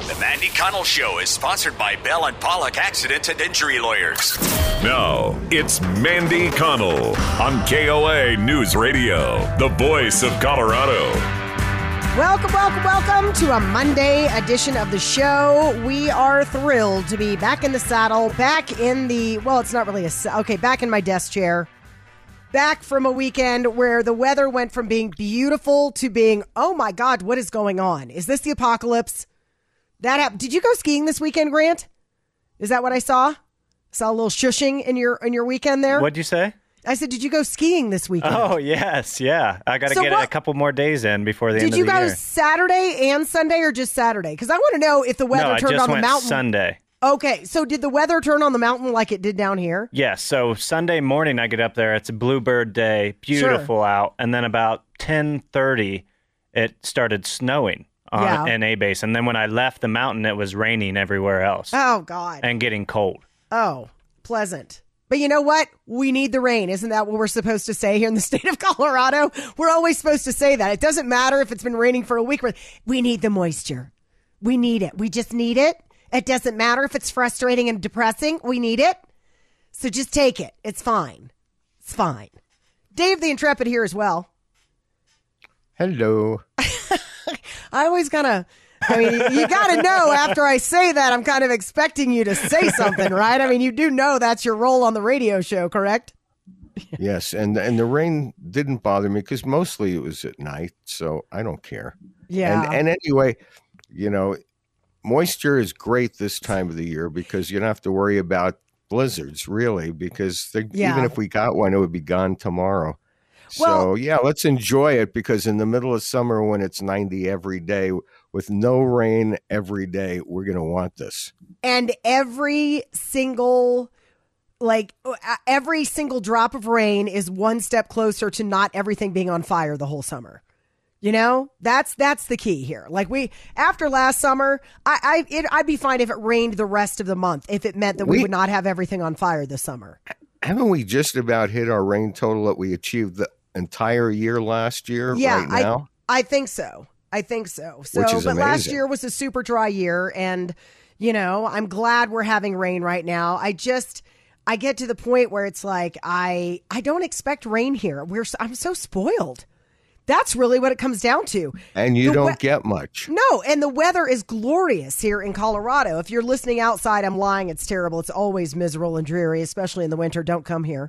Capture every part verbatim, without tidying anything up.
The Mandy Connell Show is sponsored by Bell and Pollock Accident and Injury Lawyers. Now, it's Mandy Connell on K O A News Radio, the voice of Colorado. Welcome, welcome, welcome to a Monday edition of the show. We are thrilled to be back in the saddle, back in the, well, it's not really a, okay, back in my desk chair. Back from a weekend where the weather went from being beautiful to being, oh my God, what is going on? Is this the apocalypse? That happened. Did you go skiing this weekend, Grant? Is that what I saw? Saw a little shushing in your in your weekend there. What'd you say? I said, did you go skiing this weekend? Oh yes, yeah. I got to so get what, a couple more days in before the end of the year. Did you go Saturday and Sunday, or just Saturday? Because I want to know if the weather no, turned I just on the went mountain. Sunday. Okay, so did the weather turn on the mountain like it did down here? Yes. So Sunday morning, I get up there. It's a bluebird day, beautiful Sure. out, and then about ten thirty, it started snowing on Yeah. in A-Base. And then when I left the mountain, it was raining everywhere else Oh, God. and getting cold. Oh, pleasant. But you know what? We need the rain. Isn't that what we're supposed to say here in the state of Colorado? We're always supposed to say that. It doesn't matter if it's been raining for a week. We need the moisture. We need it. We just need it. It doesn't matter if it's frustrating and depressing. We need it. So just take it. It's fine. It's fine. Dave the Intrepid here as well. Hello. I always kind of, I mean, you got to know after I say that, I'm kind of expecting you to say something, right? I mean, you do know that's your role on the radio show, correct? Yes, and and the rain didn't bother me because mostly it was at night, so I don't care. Yeah. And, and anyway, you know, moisture is great this time of the year because you don't have to worry about blizzards, really, because they, Yeah. even if we got one, it would be gone tomorrow. Well- so, yeah, let's enjoy it because in the middle of summer when it's ninety every day with no rain every day, we're going to want this. And every single, like, every single drop of rain is one step closer to not everything being on fire the whole summer. You know, that's that's the key here. Like we, after last summer, I, I it, I'd be fine if it rained the rest of the month, if it meant that we, We- would not have everything on fire this summer. Haven't we just about hit our rain total that we achieved the entire year last year Yeah, right now? I, I think so. I think so. So, Which is but last amazing. year was a super dry year, and you know, I'm glad we're having rain right now. I just, I get to the point where it's like I, I don't expect rain here. We're, I'm so spoiled. That's really what it comes down to. And you The don't we- get much. No, and the weather is glorious here in Colorado. If you're listening outside, I'm lying. It's terrible. It's always miserable and dreary, especially in the winter. Don't come here.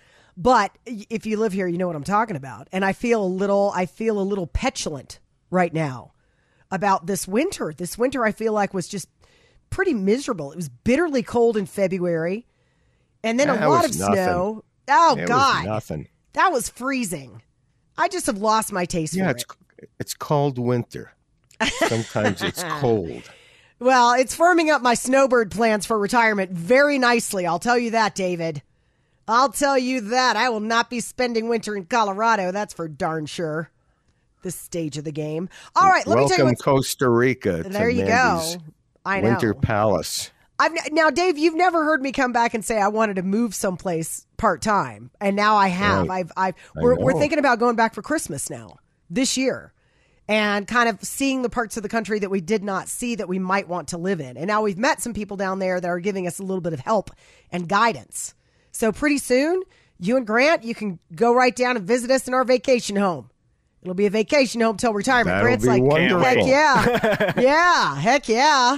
But if you live here, you know what I'm talking about. And I feel a little, I feel a little petulant right now about this winter. This winter, I feel like was just pretty miserable. It was bitterly cold in February, and then That a lot of was nothing. snow. Oh It was God, nothing. that was freezing. I just have lost my taste Yeah, for it's it. it's cold winter. Sometimes it's cold. Well, it's firming up my snowbird plans for retirement very nicely. I'll tell you that, David. I'll tell you that. I will not be spending winter in Colorado. That's for darn sure. This stage of the game. All right, let Welcome me tell you what. Costa Rica. There to you Mandy's go. I know. Winter Palace. I've now, Dave. You've never heard me come back and say I wanted to move someplace part time, and now I have. Right. I've. I've. I We're, we're know. thinking about going back for Christmas now this year, and kind of seeing the parts of the country that we did not see that we might want to live in. And now we've met some people down there that are giving us a little bit of help and guidance. So pretty soon, you and Grant, you can go right down and visit us in our vacation home. It'll be a vacation home till retirement. That'll Grant's be like, wonderful. heck yeah, yeah, heck yeah.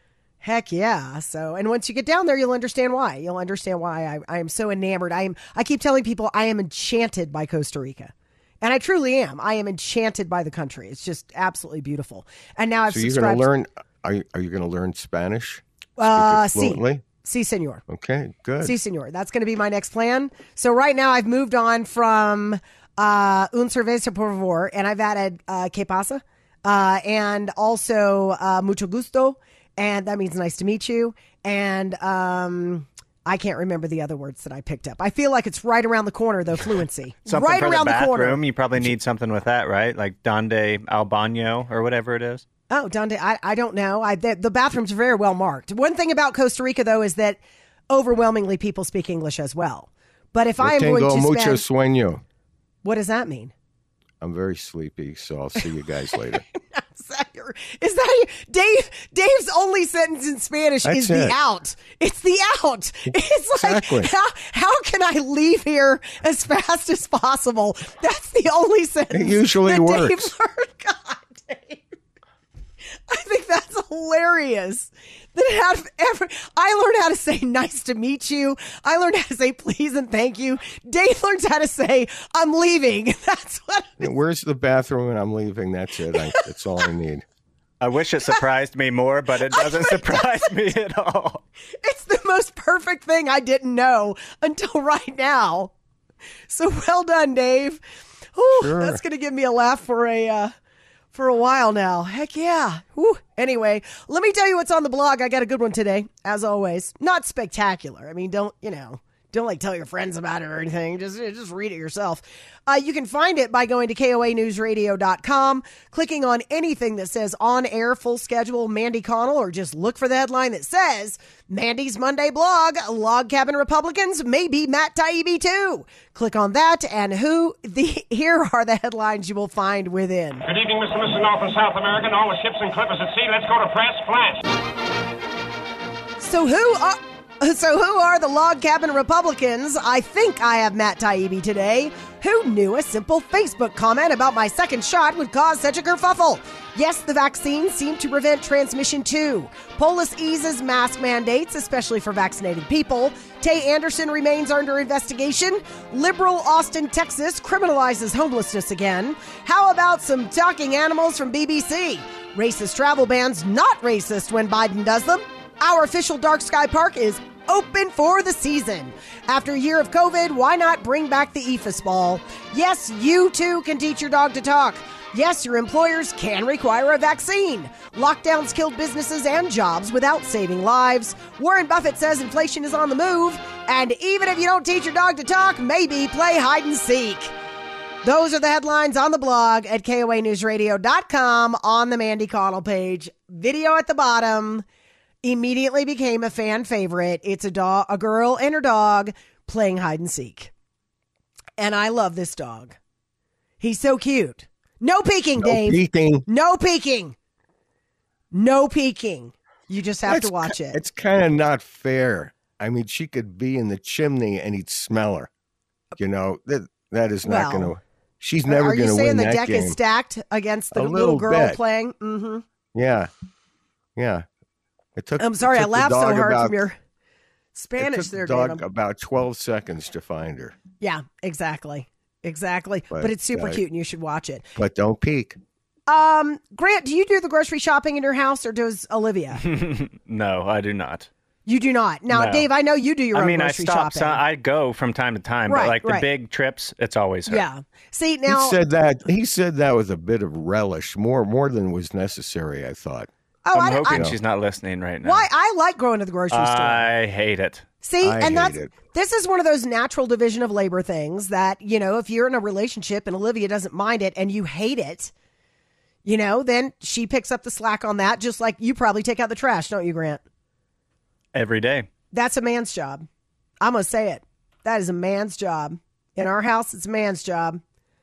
Heck yeah. So, and once you get down there, you'll understand why. You'll understand why I, I am so enamored. I am, I keep telling people I am enchanted by Costa Rica. And I truly am. I am enchanted by the country. It's just absolutely beautiful. And now I've So you're going subscribed. to learn. Are you, are you going to learn Spanish? Speak uh, it fluently. Si, si, senor. Okay, good. Si, senor. That's going to be my next plan. So right now I've moved on from uh, un cerveza por favor, and I've added uh, que pasa, uh, and also uh, mucho gusto, and that means nice to meet you. And um, I can't remember the other words that I picked up. I feel like it's right around the corner, though, fluency. Something right for around the the, corner. bathroom. You probably need something with that, right? Like donde al baño or whatever it is. Oh, Donde, I, I don't know. I, the, the bathrooms are very well marked. One thing about Costa Rica, though, is that overwhelmingly people speak English as well. But if I am Tengo going to mucho spend... sueño. What does that mean? I'm very sleepy, so I'll see you guys later. Is that your, is that your, Dave? Dave's only sentence in Spanish That's is it. the out. It's the out. It's like, Exactly. how, how can I leave here as fast as possible? That's the only sentence It usually that works. Dave learned. God, Dave. I think that's hilarious. That it had ever, I learned how to say nice to meet you. I learned how to say please and thank you. Dave learns how to say I'm leaving. That's what. Where's the bathroom? And I'm leaving. That's it. I, that's all I need. I wish it surprised me more, but it doesn't surprise me at all. It's the most perfect thing I didn't know until right now. So well done, Dave. Ooh, Sure. That's going to give me a laugh for a uh, for a while now. Heck yeah. Ooh. Anyway, let me tell you what's on the blog. I got a good one today, as always. Not spectacular. I mean, don't, you know, don't like tell your friends about it or anything. Just, just read it yourself. Uh, you can find it by going to K O A news radio dot com, clicking on anything that says on air full schedule Mandy Connell, or just look for the headline that says Mandy's Monday blog, Log Cabin Republicans, maybe Matt Taibbi too. Click on that, and who the here are the headlines you will find within. Good evening, Mister and Missus North and South America, and all the ships and clippers at sea. Let's go to press flash. So who are so who are the Log Cabin Republicans? I think I have Matt Taibbi today. Who knew a simple Facebook comment about my second shot would cause such a kerfuffle? Yes, the vaccine seemed to prevent transmission too. Polis eases mask mandates, especially for vaccinated people. Tay Anderson remains under investigation. Liberal Austin, Texas criminalizes homelessness again. How about some talking animals from B B C? Racist travel bans not racist when Biden does them. Our official Dark Sky Park is open for the season. After a year of COVID, why not bring back the E F A S ball? Yes, you too can teach your dog to talk. Yes, your employers can require a vaccine. Lockdowns killed businesses and jobs without saving lives. Warren Buffett says inflation is on the move. And even if you don't teach your dog to talk, maybe play hide and seek. Those are the headlines on the blog at K O A news radio dot com on the Mandy Connell page. Video at the bottom. Immediately became a fan favorite. It's a dog, a girl and her dog playing hide and seek. And I love this dog. He's so cute. No peeking, No Dave. peeking. No peeking. No peeking. You just have That's to watch ki- it. It's kind of not fair. I mean, she could be in the chimney and he'd smell her. You know, that that is not Well, going to. She's never Are you going to saying win the that deck game. is stacked against the A little, little girl bit. playing? Mm-hmm. Yeah, yeah. It took. I'm sorry, it I took the laughed so dog hard about, from your it Spanish took there, the dog David. about twelve seconds to find her. Yeah, exactly. Exactly. But, But, it's super uh, cute and you should watch it. But don't peek. Um, Grant, do you do the grocery shopping in your house or does Olivia? No, I do not. You do not. Now, No. Dave, I know you do your I own mean, I grocery stop. shopping. So I go from time to time, Right, but like right. the big trips, it's always her. Yeah. See, now, he said that. He said that with a bit of relish, more more than was necessary. I thought. oh, I'm I, hoping I, she's not listening right now. why I like going to the grocery store. I hate it. See, I and that's hate it. this is one of those natural division of labor things that, you know, if you're in a relationship and Olivia doesn't mind it and you hate it, you know, then she picks up the slack on that, just like you probably take out the trash, don't you, Grant? Every day. That's a man's job. I'm going to say it. That is a man's job. In our house, it's a man's job.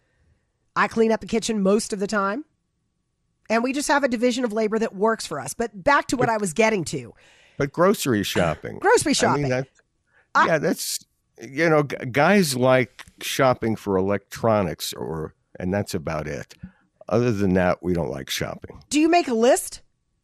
I clean up the kitchen most of the time. And we just have a division of labor that works for us. But back to what I was getting to. But grocery shopping. Grocery I shopping. mean, that, I- yeah, that's you know, g- guys like shopping for electronics, or and that's about it. Other than that, we don't like shopping. Do you make a list?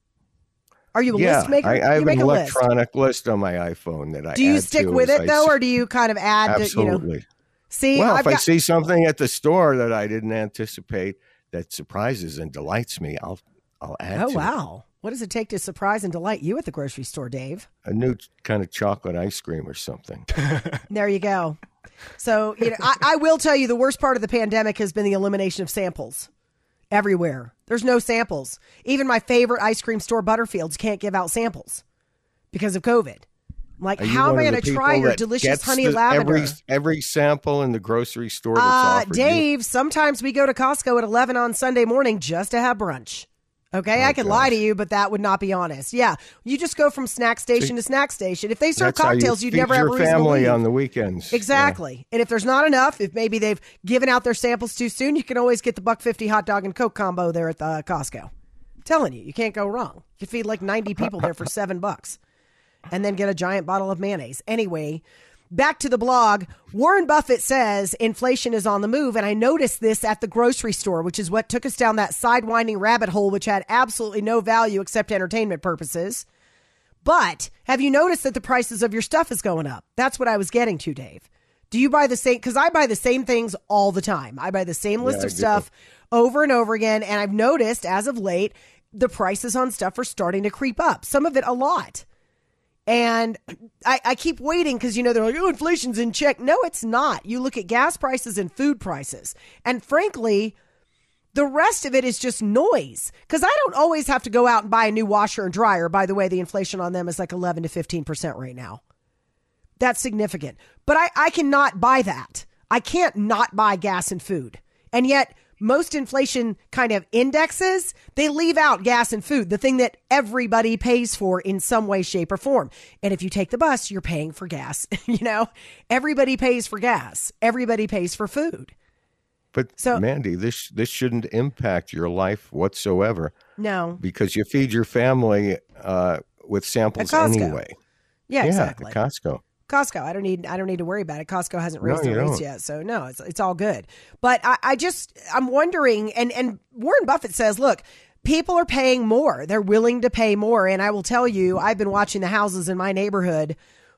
Are you a yeah, list maker? I, I you have make an a list. electronic list. on my iPhone that I Do you add stick to with as it I though, s- or do you kind of add? To, you know, absolutely. see, well, I've if I got, see something at the store that I didn't anticipate that surprises and delights me, I'll I'll add. oh to wow, what does it take to surprise and delight you at the grocery store, Dave? it. A new kind of chocolate ice cream or something. There you go. So, you know, I, I will tell you the worst part of the pandemic has been the elimination of samples everywhere. There's no samples. Even my favorite ice cream store, Butterfield's, can't give out samples because of COVID. I'm like, Are you how am one I of going the to try people your that delicious gets honey the- lavender? Every every sample in the grocery store that's Uh, offered you? Dave, sometimes we go to Costco at eleven on Sunday morning just to have brunch. Okay, Oh, I could gosh. lie to you, but that would not be honest. Yeah, you just go from snack station to snack station. If they serve That's how cocktails, you you'd feed never have a your reason to family leave. on the weekends. Exactly. And if there's not enough, if maybe they've given out their samples too soon, you can always get the buck fifty hot dog and Coke combo there at the Costco. I'm telling you, you can't go wrong. You feed like ninety people there for seven bucks, and then get a giant bottle of mayonnaise. Anyway. Back to the blog, Warren Buffett says inflation is on the move, and I noticed this at the grocery store, which is what took us down that sidewinding rabbit hole, which had absolutely no value except entertainment purposes. But have you noticed that the prices of your stuff is going up? That's what I was getting to, Dave. Do you buy the same? Because I buy the same things all the time. I buy the same list Yeah, of I do. stuff over and over again, and I've noticed as of late, the prices on stuff are starting to creep up, some of it a lot. And I, I keep waiting because, you know, they're like, oh, inflation's in check. No, it's not. You look at gas prices and food prices. And frankly, the rest of it is just noise because I don't always have to go out and buy a new washer and dryer. By the way, the inflation on them is like eleven to fifteen percent right now. That's significant. But I, I cannot buy that. I can't not buy gas and food. And yet most inflation kind of indexes, they leave out gas and food, the thing that everybody pays for in some way, shape, or form. And if you take the bus, you're paying for gas. You know, everybody pays for gas. Everybody pays for food. But So- Mandy, this this shouldn't impact your life whatsoever No. because you feed your family uh, with samples At Costco. anyway. Yeah, Yeah, exactly. at Costco. Costco. I don't need. I don't need to worry about it. Costco hasn't No, raised their you rates don't. yet, so no, it's it's all good. But I, I just I'm wondering, and and Warren Buffett says, look, people are paying more. They're willing to pay more, and I will tell you, I've been watching the houses in my neighborhood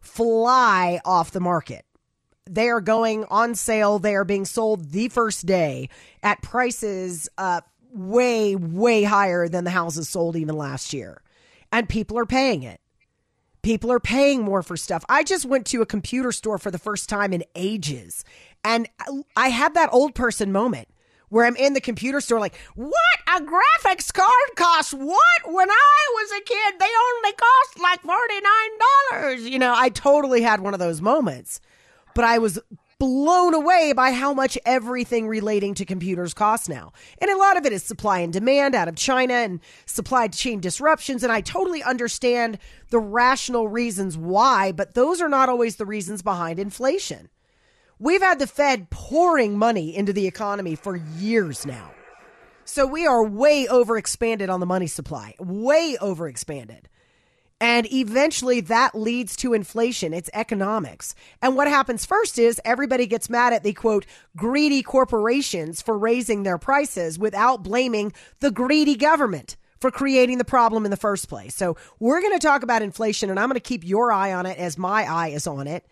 fly off the market. They are going on sale. They are being sold the first day at prices uh, way way higher than the houses sold even last year, and people are paying it. People are paying more for stuff. I just went to a computer store for the first time in ages. And I had that old person moment where I'm in the computer store like, what? A graphics card costs what? When I was a kid, they only cost like forty-nine dollars. You know, I totally had one of those moments. But I was blown away by how much everything relating to computers costs now. And a lot of it is supply and demand out of China and supply chain disruptions. And I totally understand the rational reasons why, but those are not always the reasons behind inflation. We've had the Fed pouring money into the economy for years now. So we are way overexpanded on the money supply, way overexpanded. And eventually that leads to inflation. It's economics. And what happens first is everybody gets mad at the, quote, greedy corporations for raising their prices without blaming the greedy government for creating the problem in the first place. So we're going to talk about inflation, and I'm going to keep your eye on it as my eye is on it.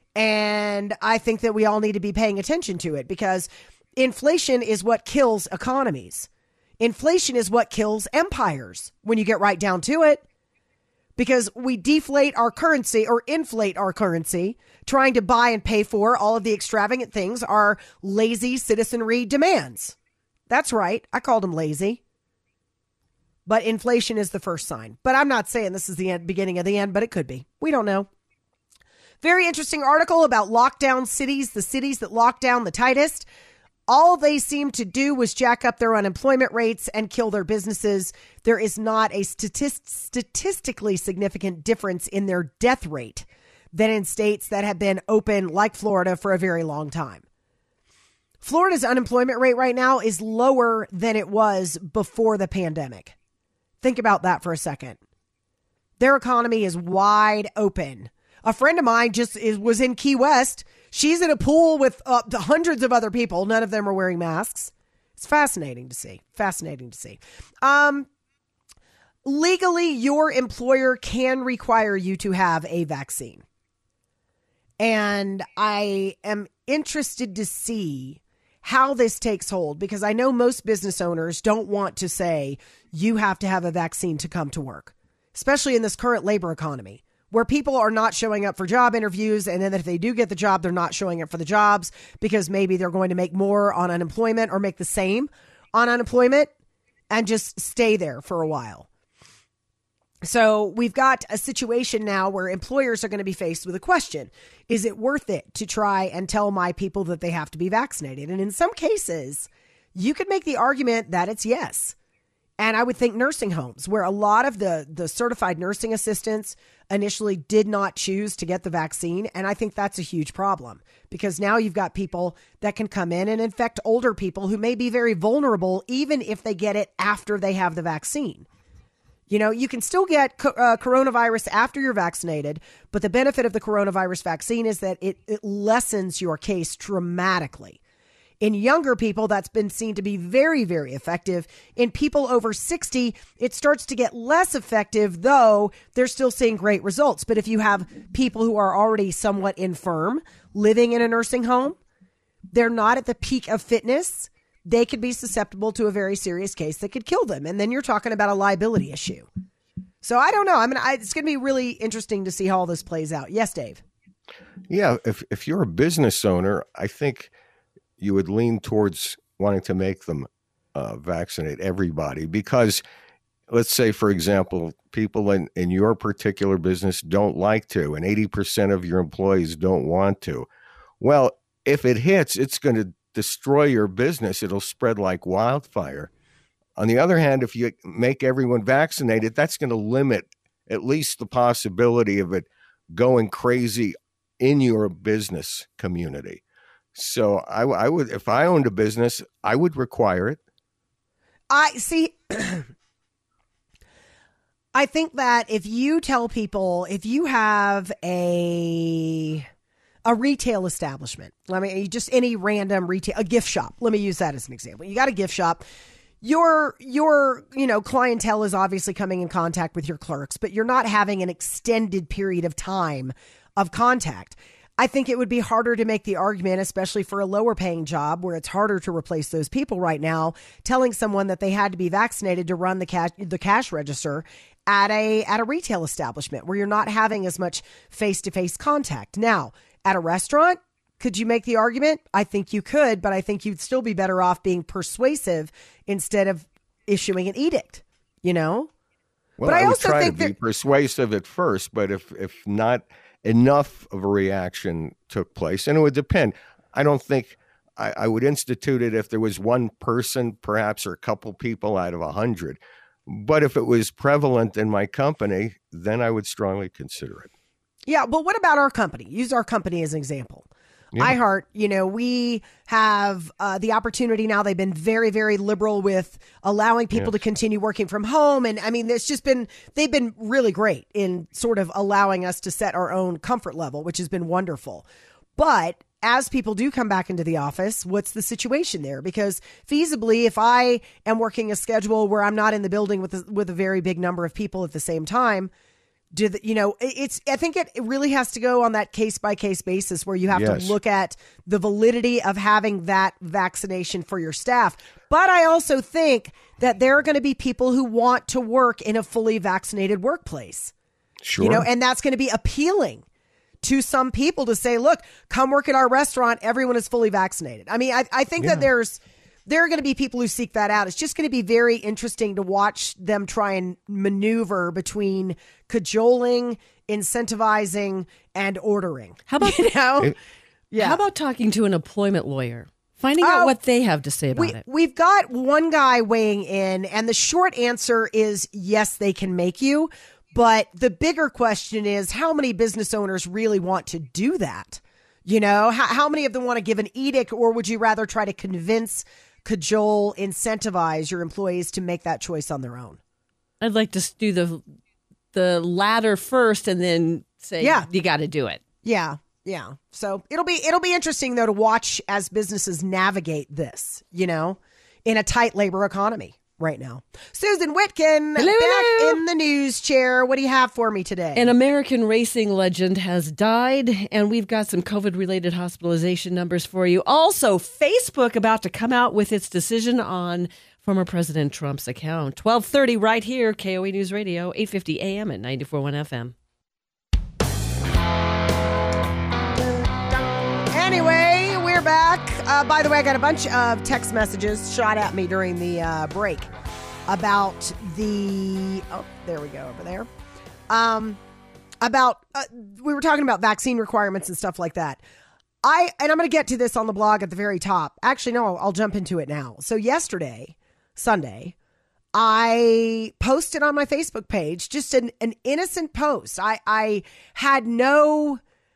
And I think that we all need to be paying attention to it because inflation is what kills economies. Inflation is what kills empires when you get right down to it. Because we deflate our currency or inflate our currency, trying to buy and pay for all of the extravagant things our lazy citizenry demands. That's right. I called them lazy. But inflation is the first sign. But I'm not saying this is the end, beginning of the end, but it could be. We don't know. Very interesting article about lockdown cities, the cities that locked down the tightest. All they seemed to do was jack up their unemployment rates and kill their businesses. There is not a statist- statistically significant difference in their death rate than in states that have been open like Florida for a very long time. Florida's unemployment rate right now is lower than it was before the pandemic. Think about that for a second. Their economy is wide open. A friend of mine just is, was in Key West. She's in a pool with uh, hundreds of other people. None of them are wearing masks. It's fascinating to see. Fascinating to see. Um, legally, your employer can require you to have a vaccine. And I am interested to see how this takes hold because I know most business owners don't want to say you have to have a vaccine to come to work, especially in this current labor economy, where people are not showing up for job interviews. And then if they do get the job, they're not showing up for the jobs because maybe they're going to make more on unemployment or make the same on unemployment and just stay there for a while. So we've got a situation now where employers are going to be faced with a question. Is it worth it to try and tell my people that they have to be vaccinated? And in some cases, you could make the argument that it's yes. And I would think nursing homes, where a lot of the, the certified nursing assistants initially did not choose to get the vaccine. And I think that's a huge problem, because now you've got people that can come in and infect older people who may be very vulnerable, even if they get it after they have the vaccine. You know, you can still get co- uh, coronavirus after you're vaccinated, but the benefit of the coronavirus vaccine is that it, it lessens your case dramatically. In younger people, that's been seen to be very, very effective. In people over sixty, it starts to get less effective, though they're still seeing great results. But if you have people who are already somewhat infirm, living in a nursing home, they're not at the peak of fitness, they could be susceptible to a very serious case that could kill them. And then you're talking about a liability issue. So I don't know. I mean, I, it's going to be really interesting to see how all this plays out. Yes, Dave. Yeah, if if you're a business owner, I think you would lean towards wanting to make them uh, vaccinate everybody, because let's say, for example, people in, in your particular business don't like to, and eighty percent of your employees don't want to. Well, if it hits, it's going to destroy your business. It'll spread like wildfire. On the other hand, if you make everyone vaccinated, that's going to limit at least the possibility of it going crazy in your business community. So I, I would, if I owned a business, I would require it. I see. I think that if you tell people, if you have a a retail establishment, I mean, just any random retail, a gift shop. Let me use that as an example. You got a gift shop. Your your you know clientele is obviously coming in contact with your clerks, but you're not having an extended period of time of contact. I think it would be harder to make the argument, especially for a lower paying job where it's harder to replace those people right now, telling someone that they had to be vaccinated to run the cash, the cash register at a, at a retail establishment where you're not having as much face-to-face contact. Now, at a restaurant, could you make the argument? I think you could, but I think you'd still be better off being persuasive instead of issuing an edict, you know? Well, but I, I would also try think to be that, persuasive at first, but if if not enough of a reaction took place, and it would depend. I don't think I, I would institute it if there was one person, perhaps, or a couple people out of a hundred. But if it was prevalent in my company, then I would strongly consider it. Yeah, but what about our company? Use our company as an example. Yeah. iHeart, you know, we have uh, the opportunity now. They've been very, very liberal with allowing people Yes. to continue working from home. And I mean, it's just been, they've been really great in sort of allowing us to set our own comfort level, which has been wonderful. But as people do come back into the office, what's the situation there? Because feasibly, if I am working a schedule where I'm not in the building with a, with a very big number of people at the same time, do the, you know, it's, I think it really has to go on that case by case basis where you have Yes. to look at the validity of having that vaccination for your staff. But I also think that there are going to be people who want to work in a fully vaccinated workplace, Sure. you know, and that's going to be appealing to some people to say, look, come work at our restaurant. Everyone is fully vaccinated. I mean, I, I think Yeah. that there's, there are going to be people who seek that out. It's just going to be very interesting to watch them try and maneuver between cajoling, incentivizing, and ordering. How about You know? It- yeah. How about talking to an employment lawyer, finding Oh, out what they have to say about we, it? We've got one guy weighing in, and the short answer is yes, they can make you. But the bigger question is how many business owners really want to do that? You know, how, how many of them want to give an edict, or would you rather try to convince, cajole, incentivize your employees to make that choice on their own? I'd like to s- do the the latter first, and then say, Yeah. you got to do it. Yeah. Yeah. So it'll be it'll be interesting though to watch as businesses navigate this, you know, in a tight labor economy right now. Susan Whitkin, Hello, back hello. in the news chair. What do you have for me today? An American racing legend has died, and we've got some COVID-related hospitalization numbers for you. Also, Facebook about to come out with its decision on former President Trump's account. twelve thirty right here, K O A News Radio, eight fifty A M at ninety-four point one F M. Anyway, we're back. Uh, by the way, I got a bunch of text messages shot at me during the uh, break about the. Oh, there we go over there. Um, about uh, we were talking about vaccine requirements and stuff like that. I and I'm going to get to this on the blog at the very top. Actually, no, I'll, I'll jump into it now. So yesterday, Sunday, I posted on my Facebook page just an, an innocent post. I, I had no,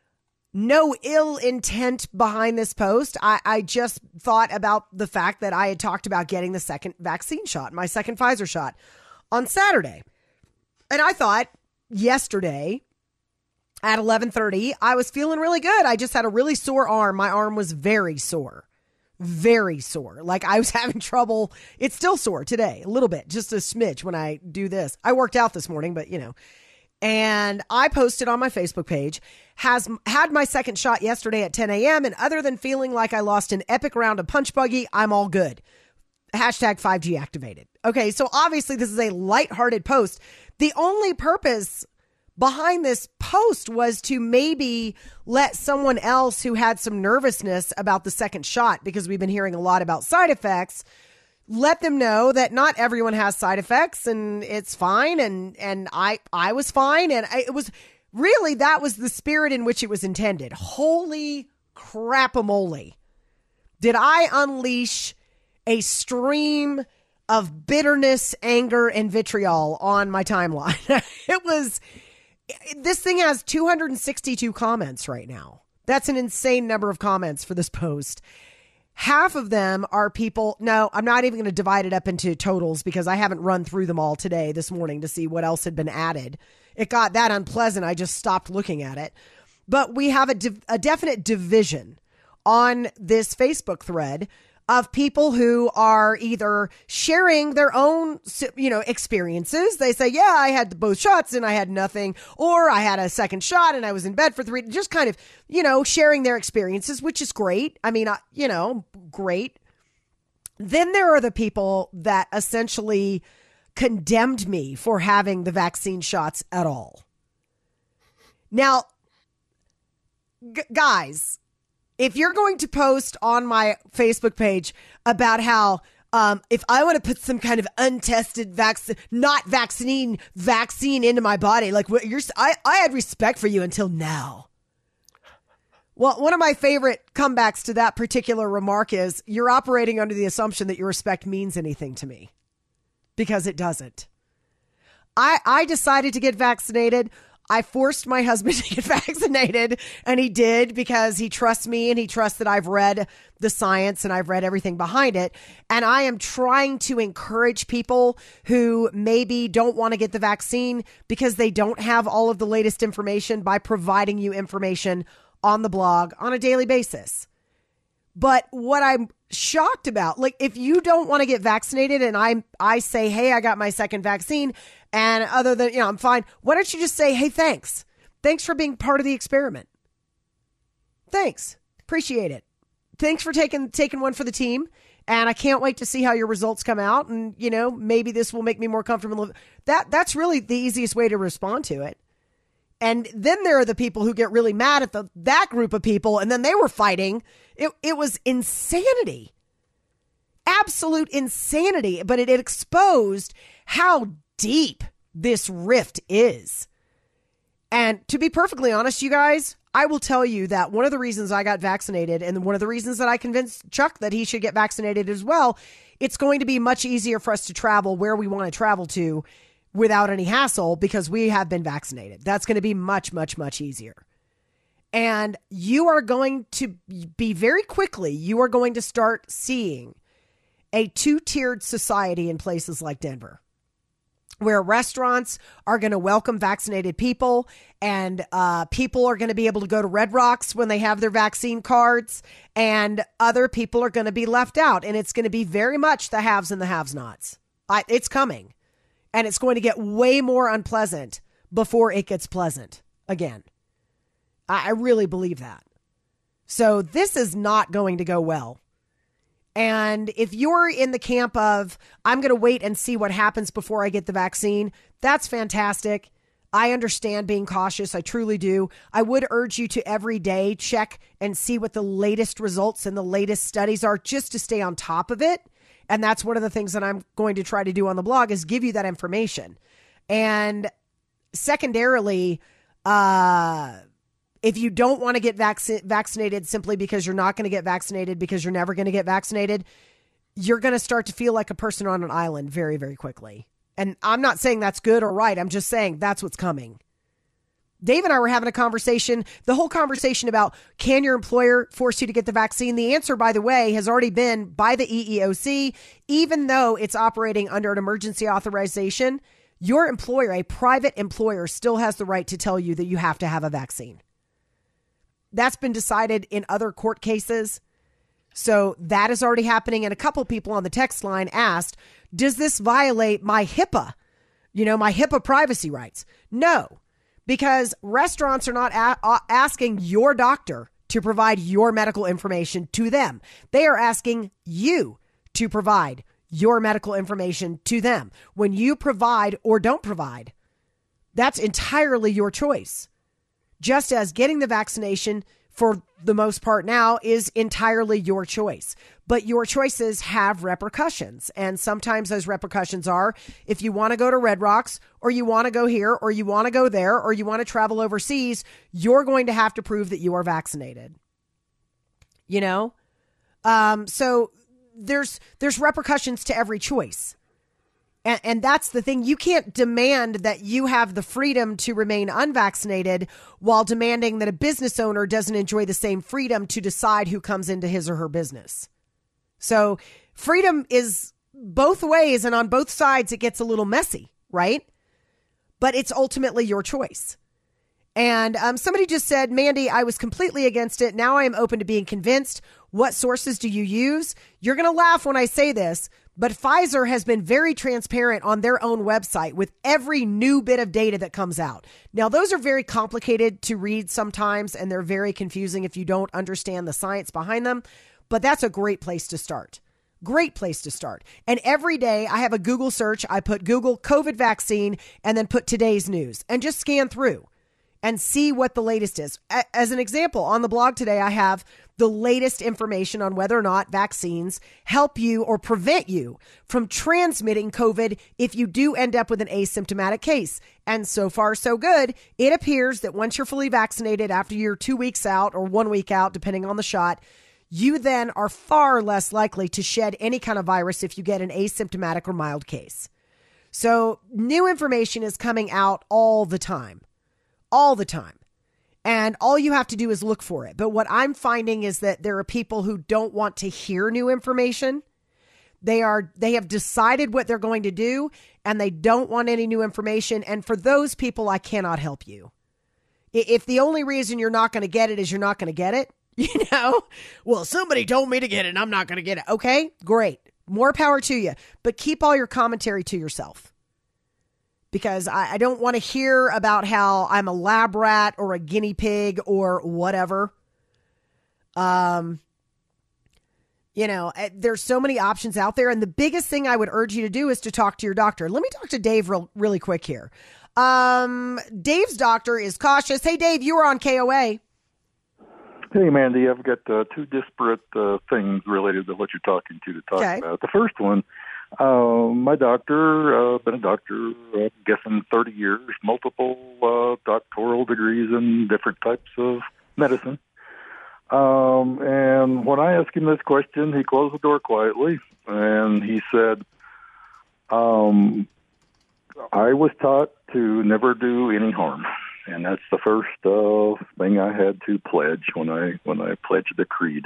no ill intent behind this post. I, I just thought about the fact that I had talked about getting the second vaccine shot, my second Pfizer shot on Saturday. And I thought yesterday at eleven thirty, I was feeling really good. I just had a really sore arm. My arm was very sore. Very sore. Like I was having trouble. It's still sore today, a little bit, just a smidge when I do this. I worked out this morning, but you know, and I posted on my Facebook page, has had my second shot yesterday at ten a.m. And other than feeling like I lost an epic round of punch buggy, I'm all good. Hashtag five G activated. Okay. So obviously this is a lighthearted post. The only purpose behind this post was to maybe let someone else who had some nervousness about the second shot, because we've been hearing a lot about side effects, let them know that not everyone has side effects and it's fine. And, and I, I was fine. And I, it was really, that was the spirit in which it was intended. Holy crap-a-mole. Did I unleash a stream of bitterness, anger, and vitriol on my timeline? It was... This thing has two hundred sixty-two comments right now. That's an insane number of comments for this post. Half of them are people. No, I'm not even going to divide it up into totals because I haven't run through them all today, this morning, to see what else had been added. It got that unpleasant. I just stopped looking at it. But we have a, div- a definite division on this Facebook thread of people who are either sharing their own, you know, experiences. They say, yeah, I had both shots and I had nothing, or I had a second shot and I was in bed for three, just kind of, you know, sharing their experiences, which is great. I mean, you know, great. Then there are the people that essentially condemned me for having the vaccine shots at all. Now, g- guys, if you're going to post on my Facebook page about how um, if I want to put some kind of untested vaccine, not vaccine vaccine into my body, like what you're, I, I had respect for you until now. Well, one of my favorite comebacks to that particular remark is you're operating under the assumption that your respect means anything to me, because it doesn't. I, I decided to get vaccinated. I forced my husband to get vaccinated, and he did because he trusts me and he trusts that I've read the science and I've read everything behind it. And I am trying to encourage people who maybe don't want to get the vaccine because they don't have all of the latest information by providing you information on the blog on a daily basis. But what I'm shocked about, like if you don't want to get vaccinated and I I say, hey, I got my second vaccine and other than, you know, I'm fine. Why don't you just say, hey, thanks. Thanks for being part of the experiment. Thanks. Appreciate it. Thanks for taking taking one for the team. And I can't wait to see how your results come out. And, you know, maybe this will make me more comfortable. That That's really the easiest way to respond to it. And then there are the people who get really mad at the that group of people, and then they were fighting. It it was insanity. Absolute insanity. But it, it exposed how deep this rift is. And to be perfectly honest, you guys, I will tell you that one of the reasons I got vaccinated and one of the reasons that I convinced Chuck that he should get vaccinated as well, it's going to be much easier for us to travel where we want to travel to without any hassle because we have been vaccinated. That's going to be much, much, much easier. And you are going to be very quickly, you are going to start seeing a two-tiered society in places like Denver, where restaurants are going to welcome vaccinated people and uh, people are going to be able to go to Red Rocks when they have their vaccine cards, and other people are going to be left out. And it's going to be very much the haves and the have-nots. I, it's coming. And it's going to get way more unpleasant before it gets pleasant again. I, I really believe that. So this is not going to go well. And if you're in the camp of, I'm going to wait and see what happens before I get the vaccine, that's fantastic. I understand being cautious. I truly do. I would urge you to every day check and see what the latest results and the latest studies are just to stay on top of it. And that's one of the things that I'm going to try to do on the blog is give you that information. And secondarily, uh, if you don't want to get vac- vaccinated simply because you're not going to get vaccinated because you're never going to get vaccinated, you're going to start to feel like a person on an island very, very quickly. And I'm not saying that's good or right. I'm just saying that's what's coming. Dave and I were having a conversation, the whole conversation about, can your employer force you to get the vaccine? The answer, by the way, has already been by the E E O C. Even though it's operating under an emergency authorization, your employer, a private employer, still has the right to tell you that you have to have a vaccine. That's been decided in other court cases. So that is already happening. And a couple people on the text line asked, does this violate my HIPAA, you know, my HIPAA privacy rights? No. Because restaurants are not a- asking your doctor to provide your medical information to them. They are asking you to provide your medical information to them. When you provide or don't provide, that's entirely your choice. Just as getting the vaccination, for the most part now, is entirely your choice. But your choices have repercussions. And sometimes those repercussions are, if you want to go to Red Rocks, or you want to go here, or you want to go there, or you want to travel overseas, you're going to have to prove that you are vaccinated. You know? Um, so there's there's repercussions to every choice. And, and that's the thing. You can't demand that you have the freedom to remain unvaccinated while demanding that a business owner doesn't enjoy the same freedom to decide who comes into his or her business. So freedom is both ways, and on both sides, it gets a little messy, right? But it's ultimately your choice. And um, somebody just said, Mandy, I was completely against it. Now I am open to being convinced. What sources do you use? You're going to laugh when I say this, but Pfizer has been very transparent on their own website with every new bit of data that comes out. Now, those are very complicated to read sometimes, and they're very confusing if you don't understand the science behind them. But that's a great place to start. Great place to start. And every day I have a Google search. I put Google COVID vaccine and then put today's news and just scan through and see what the latest is. As an example, on the blog today, I have the latest information on whether or not vaccines help you or prevent you from transmitting COVID if you do end up with an asymptomatic case. And so far, so good. It appears that once you're fully vaccinated, after you're two weeks out or one week out, depending on the shot, you then are far less likely to shed any kind of virus if you get an asymptomatic or mild case. So new information is coming out all the time, all the time. And all you have to do is look for it. But what I'm finding is that there are people who don't want to hear new information. They are, they have decided what they're going to do, and they don't want any new information. And for those people, I cannot help you. If the only reason you're not going to get it is you're not going to get it, you know, well, somebody told me to get it and I'm not going to get it. Okay, great. More power to you. But keep all your commentary to yourself. Because I, I don't want to hear about how I'm a lab rat or a guinea pig or whatever. Um, you know, there's so many options out there. And the biggest thing I would urge you to do is to talk to your doctor. Let me talk to Dave real, really quick here. Um, Dave's doctor is cautious. Hey, Dave, you were on K O A. Hey, Mandy, I've got uh, two disparate uh, things related to what you're talking to to talk okay. about. The first one, uh, my doctor, uh, been a doctor, uh, I'm guessing thirty years, multiple uh, doctoral degrees in different types of medicine. Um, and when I asked him this question, he closed the door quietly, and he said, um, I was taught to never do any harm. And that's the first uh, thing I had to pledge when I when I pledged the creed.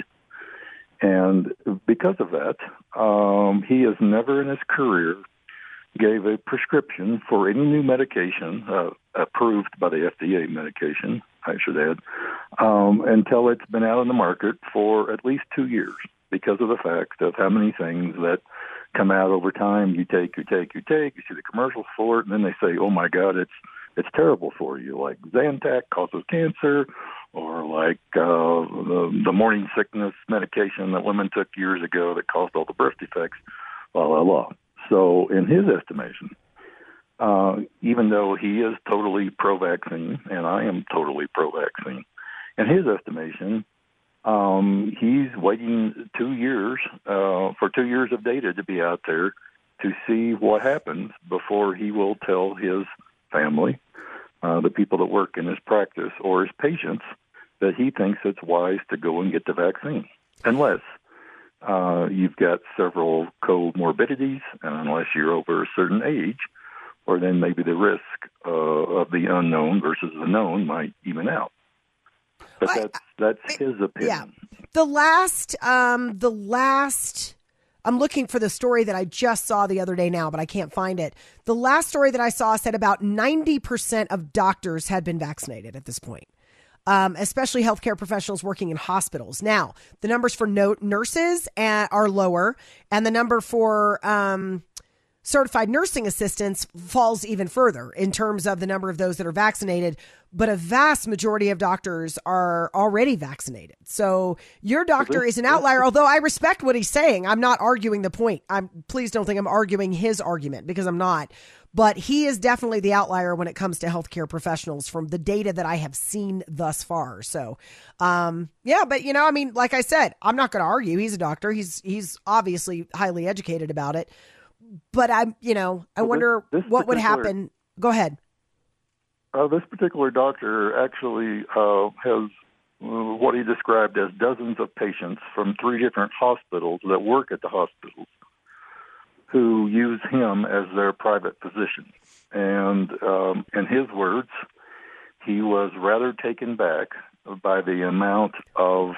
And because of that, um, he has never in his career gave a prescription for any new medication, uh, approved by the F D A medication, I should add, um, until it's been out on the market for at least two years because of the fact of how many things that come out over time. You take, you take, you take, you see the commercials for it, and then they say, oh, my God, it's It's terrible for you, like Zantac causes cancer, or like uh, the, the morning sickness medication that women took years ago that caused all the birth defects, blah, blah, blah. So in his estimation, uh, even though he is totally pro-vaccine, and I am totally pro-vaccine, in his estimation, um, he's waiting two years uh, for two years of data to be out there to see what happens before he will tell his family, uh, the people that work in his practice, or his patients, that he thinks it's wise to go and get the vaccine. Unless uh, you've got several comorbidities, and unless you're over a certain age, or then maybe the risk uh, of the unknown versus the known might even out. But I, that's that's his opinion. Yeah. The last, um, the last, I'm looking for the story that I just saw the other day now, but I can't find it. The last story that I saw said about ninety percent of doctors had been vaccinated at this point, um, especially healthcare professionals working in hospitals. Now, the numbers for no- nurses uh, are lower, and the number for um, certified nursing assistants falls even further in terms of the number of those that are vaccinated. But a vast majority of doctors are already vaccinated. So your doctor is an outlier, although I respect what he's saying. I'm not arguing the point. I'm please don't think I'm arguing his argument, because I'm not. But he is definitely the outlier when it comes to healthcare professionals from the data that I have seen thus far. So, um, yeah, but, you know, I mean, like I said, I'm not going to argue. He's a doctor. He's he's obviously highly educated about it. But I'm, you know, I well, wonder this, this what would happen. Go ahead. Uh, this particular doctor actually uh, has uh, what he described as dozens of patients from three different hospitals that work at the hospitals who use him as their private physician. And um, in his words, he was rather taken back by the amount of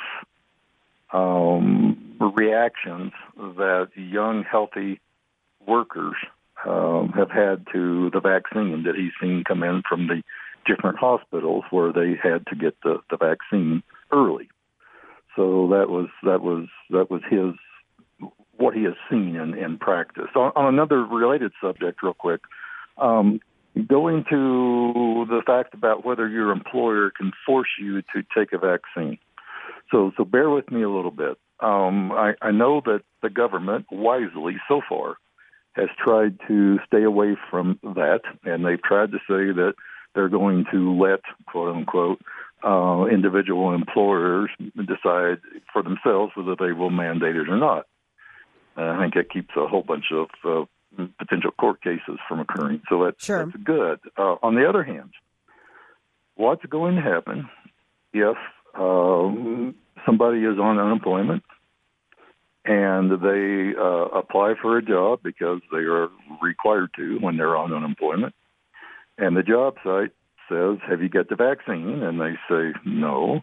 um, reactions that young, healthy workers Um, have had to the vaccine that he's seen come in from the different hospitals where they had to get the, the vaccine early. So that was that was that was his what he has seen in, in practice. On, on another related subject, real quick, um, going to the fact about whether your employer can force you to take a vaccine. So so bear with me a little bit. Um, I, I know that the government wisely so far has tried to stay away from that, and they've tried to say that they're going to let, quote unquote, uh, individual employers decide for themselves whether they will mandate it or not. Uh, I think that keeps a whole bunch of uh, potential court cases from occurring. So that's, sure. that's good. Uh, on the other hand, what's going to happen if um, somebody is on unemployment and they uh, apply for a job because they are required to when they're on unemployment, and the job site says, have you got the vaccine? And they say, no.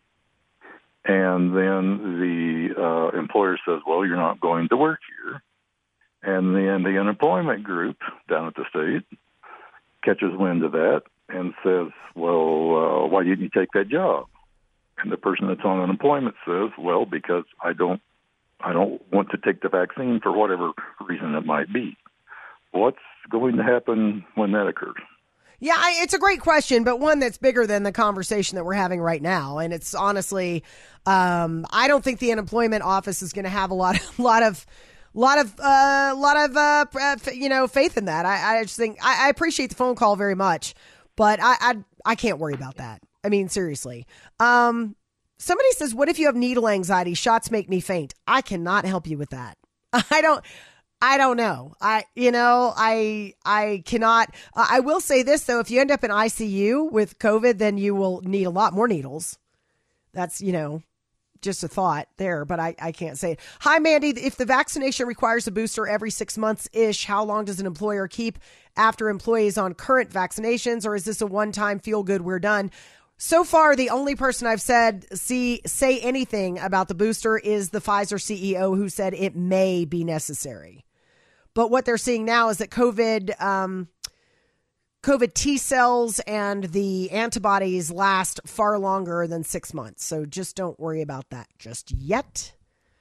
And then the uh, employer says, well, you're not going to work here. And then the unemployment group down at the state catches wind of that and says, well, uh, why didn't you take that job? And the person that's on unemployment says, well, because I don't I don't want to take the vaccine for whatever reason it might be. What's going to happen when that occurs? Yeah, I, it's a great question, but one that's bigger than the conversation that we're having right now. And it's honestly, um, I don't think the unemployment office is going to have a lot, of, lot of, lot of, uh, lot of, uh, you know, faith in that. I, I just think I, I appreciate the phone call very much, but I, I, I can't worry about that. I mean, seriously. Um, Somebody says, what if you have needle anxiety? Shots make me faint. I cannot help you with that. I don't, I don't know. I, you know, I, I cannot, uh, I will say this though, if you end up in I C U with COVID, then you will need a lot more needles. That's, you know, just a thought there, but I, I can't say it. Hi, Mandy. If the vaccination requires a booster every six months ish, how long does an employer keep after employees on current vaccinations? Or is this a one-time feel good, we're done? So far, the only person I've said see say anything about the booster is the Pfizer C E O, who said it may be necessary. But what they're seeing now is that COVID, um, COVID T cells and the antibodies last far longer than six months. So just don't worry about that just yet.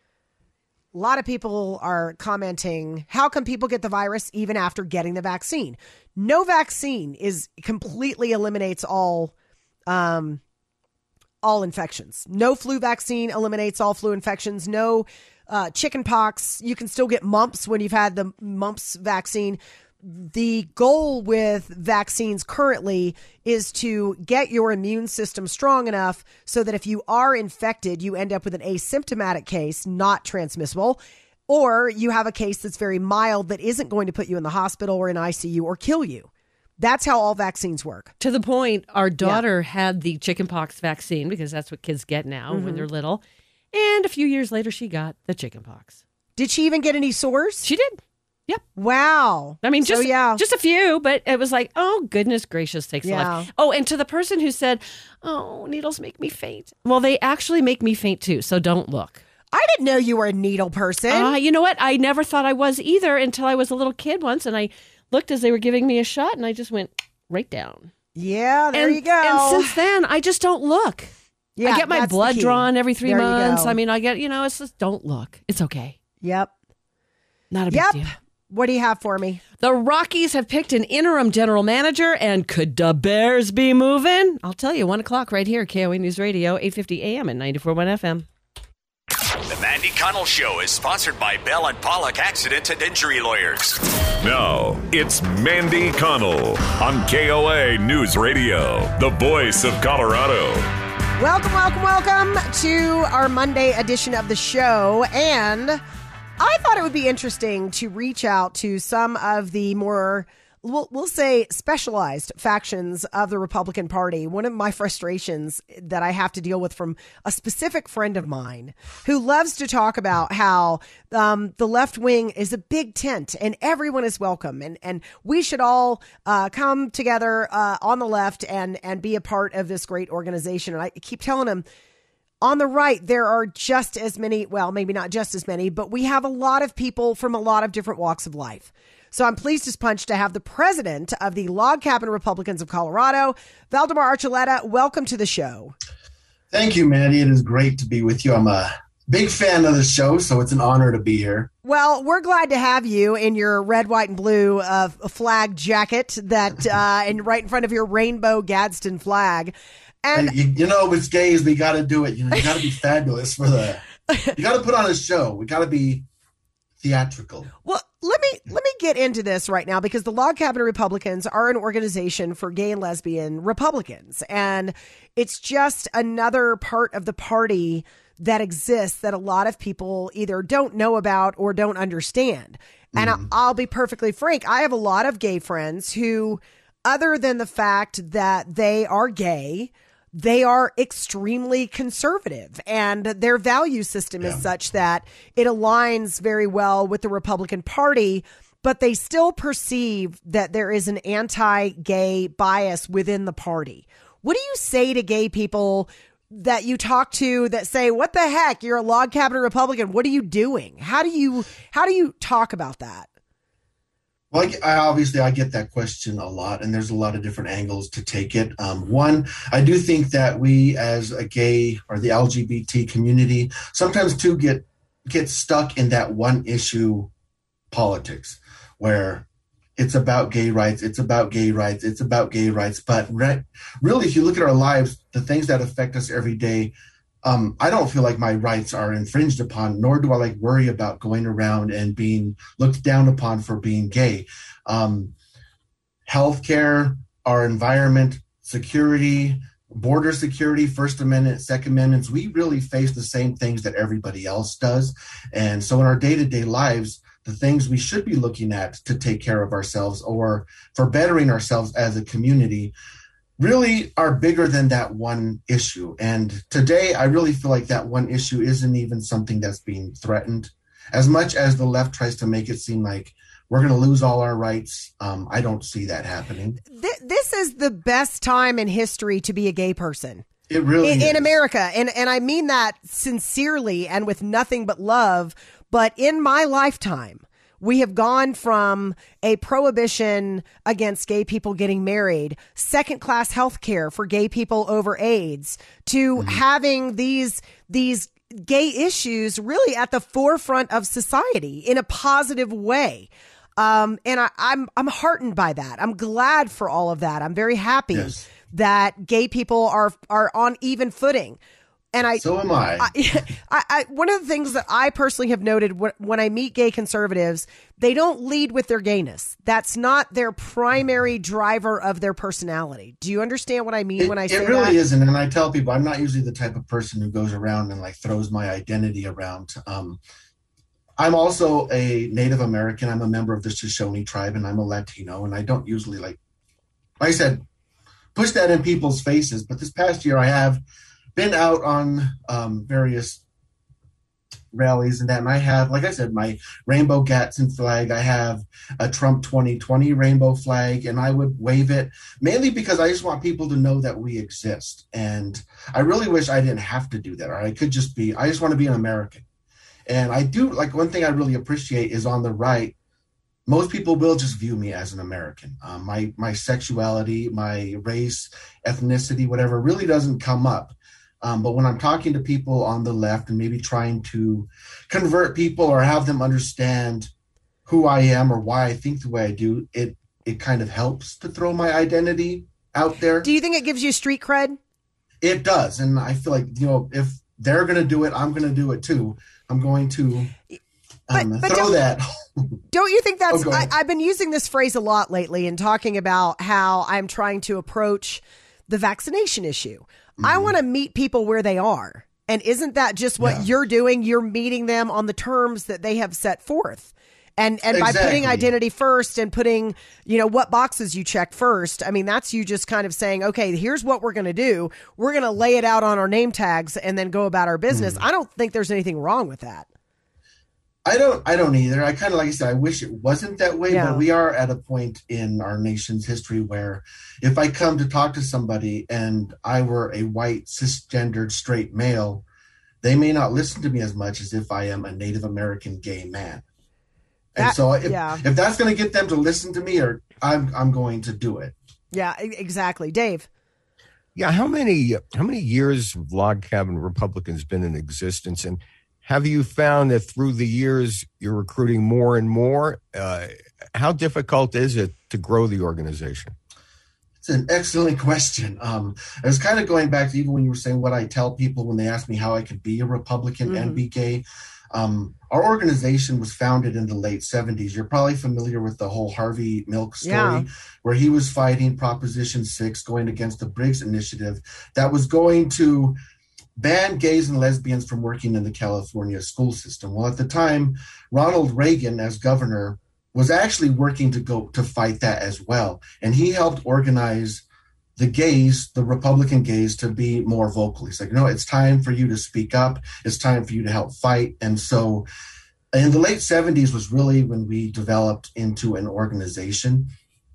A lot of people are commenting, how can people get the virus even after getting the vaccine? No vaccine is completely eliminates all Um, all infections. No flu vaccine eliminates all flu infections. No uh, chicken pox. You can still get mumps when you've had the mumps vaccine. The goal with vaccines currently is to get your immune system strong enough so that if you are infected, you end up with an asymptomatic case, not transmissible, or you have a case that's very mild that isn't going to put you in the hospital or in I C U or kill you. That's how all vaccines work. To the point, our daughter yeah. had the chickenpox vaccine because that's what kids get now mm-hmm. when they're little. And a few years later, she got the chicken pox. Did she even get any sores? She did. Yep. Wow. I mean, just so, yeah. just a few, but it was like, oh, goodness gracious, takes Yeah. a life. Oh, and to the person who said, oh, needles make me faint. Well, they actually make me faint too, so don't look. I didn't know you were a needle person. Uh, you know what? I never thought I was either until I was a little kid once, and I looked as they were giving me a shot, and I just went right down. Yeah, there and, you go. And since then, I just don't look. Yeah, I get my that's the blood key. drawn every three There you months. go. I mean, I get, you know, it's just don't look. It's okay. Yep. Not a big Yep. deal. What do you have for me? The Rockies have picked an interim general manager, and could the Bears be moving? I'll tell you, one o'clock right here, K O A News Radio, eight fifty A M and ninety-four point one F M. The Mandy Connell Show is sponsored by Bell and Pollock Accident and Injury Lawyers. Now, it's Mandy Connell on K O A News Radio, the voice of Colorado. Welcome, welcome, welcome to our Monday edition of the show. And I thought it would be interesting to reach out to some of the more, we'll, we'll say, specialized factions of the Republican Party. One of my frustrations that I have to deal with from a specific friend of mine who loves to talk about how um, the left wing is a big tent and everyone is welcome. And, and we should all uh, come together uh, on the left and, and be a part of this great organization. And I keep telling him, on the right, there are just as many, well, maybe not just as many, but we have a lot of people from a lot of different walks of life. So I'm pleased as punch to have the president of the Log Cabin Republicans of Colorado, Valdemar Archuleta. Welcome to the show. Thank you, Mandy. It is great to be with you. I'm a big fan of the show, so it's an honor to be here. Well, we're glad to have you in your red, white, and blue uh, flag jacket that, uh, and right in front of your rainbow Gadsden flag. And hey, you, you know, it's gays. We got to do it. You know, you got to be fabulous for the. You got to put on a show. We got to be theatrical. Well, let me let me get into this right now, because the Log Cabin Republicans are an organization for gay and lesbian Republicans, and it's just another part of the party that exists that a lot of people either don't know about or don't understand. And mm. I, I'll be perfectly frank, I have a lot of gay friends who, other than the fact that they are gay, they are extremely conservative, and their value system yeah. is such that it aligns very well with the Republican Party, but they still perceive that there is an anti-gay bias within the party. What do you say to gay people that you talk to that say, what the heck, you're a Log Cabin Republican, what are you doing? How do you, how do you talk about that? Well, I, I obviously, I get that question a lot, and there's a lot of different angles to take it. Um, one, I do think that we as a gay or the L G B T community sometimes too get get stuck in that one issue politics where it's about gay rights, it's about gay rights, it's about gay rights. But re- really, if you look at our lives, the things that affect us every day, Um, I don't feel like my rights are infringed upon, nor do I like worry about going around and being looked down upon for being gay. Um, healthcare, our environment, security, border security, First Amendment, Second Amendments, we really face the same things that everybody else does. And so in our day-to-day lives, the things we should be looking at to take care of ourselves or for bettering ourselves as a community really are bigger than that one issue. And today, I really feel like that one issue isn't even something that's being threatened. As much as the left tries to make it seem like we're going to lose all our rights, um, I don't see that happening. Th- this is the best time in history to be a gay person. It really in, is. in America. And, and I mean that sincerely and with nothing but love. But in my lifetime, we have gone from a prohibition against gay people getting married, second-class health care for gay people over AIDS, to mm-hmm. having these these gay issues really at the forefront of society in a positive way. Um, and I, I'm I'm heartened by that. I'm glad for all of that. I'm very happy yes. that gay people are are on even footing. And I, so am I. I, I, I. One of the things that I personally have noted when, when I meet gay conservatives, they don't lead with their gayness. That's not their primary driver of their personality. Do you understand what I mean it, when I say that? It really isn't. And I tell people I'm not usually the type of person who goes around and like throws my identity around. Um, I'm also a Native American. I'm a member of the Shoshone tribe, and I'm a Latino. And I don't usually like, like I said, push that in people's faces. But this past year, I have been out on um, various rallies and that. And I have, like I said, my rainbow Gadsden flag. I have a Trump twenty twenty rainbow flag, and I would wave it mainly because I just want people to know that we exist. And I really wish I didn't have to do that, or I could just be, I just want to be an American. And I do, like, one thing I really appreciate is on the right, most people will just view me as an American. Um, my my sexuality, my race, ethnicity, whatever, really doesn't come up. Um, but when I'm talking to people on the left and maybe trying to convert people or have them understand who I am or why I think the way I do, it it kind of helps to throw my identity out there. Do you think it gives you street cred? It does. And I feel like, you know, if they're going to do it, I'm going to do it too. I'm going to um, but, but throw that. Don't you think that's, oh, I, I've been using this phrase a lot lately and talking about how I'm trying to approach the vaccination issue. Mm-hmm. I want to meet people where they are. And isn't that just what yeah. you're doing? You're meeting them on the terms that they have set forth. And and exactly. by putting identity first and putting, you know, what boxes you check first, I mean, that's you just kind of saying, okay, here's what we're going to do. We're going to lay it out on our name tags and then go about our business. Mm. I don't think there's anything wrong with that. I don't I don't either. I kind of, like I said, I wish it wasn't that way, yeah. but we are at a point in our nation's history where if I come to talk to somebody and I were a white, cisgendered, straight male, they may not listen to me as much as if I am a Native American gay man. And that, so if, yeah. if that's going to get them to listen to me, or I'm I'm going to do it. Yeah, exactly. Dave. Yeah, how many how many years have Log Cabin Republicans been in existence, and have you found that through the years you're recruiting more and more? Uh, how difficult is it to grow the organization? It's an excellent question. Um, I was kind of going back to even when you were saying what I tell people when they ask me how I could be a Republican mm-hmm. and be gay. Um, our organization was founded in the late seventies. You're probably familiar with the whole Harvey Milk story, yeah. where he was fighting Proposition six, going against the Briggs Initiative that was going to ban gays and lesbians from working in the California school system. Well, at the time, Ronald Reagan, as governor, was actually working to go to fight that as well. And he helped organize the gays, the Republican gays, to be more vocal. He's like, no, it's time for you to speak up. It's time for you to help fight. And so in the late seventies was really when we developed into an organization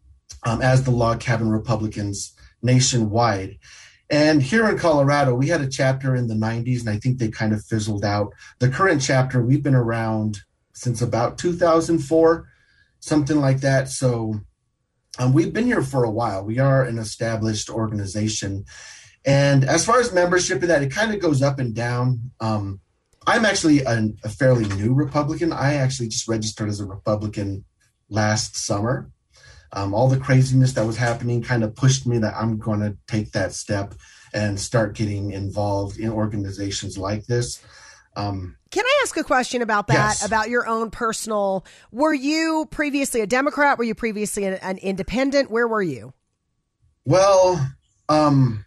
um, as the Log Cabin Republicans nationwide. And here in Colorado, we had a chapter in the nineties, and I think they kind of fizzled out. The current chapter, we've been around since about two thousand four, something like that. So um, we've been here for a while. We are an established organization. And as far as membership in that, it kind of goes up and down. Um, I'm actually a, a fairly new Republican. I actually just registered as a Republican last summer. Um, all the craziness that was happening kind of pushed me that I'm going to take that step and start getting involved in organizations like this. Um, Can I ask a question about that, yes. about your own personal, were you previously a Democrat? Were you previously an, an independent? Where were you? Well, um,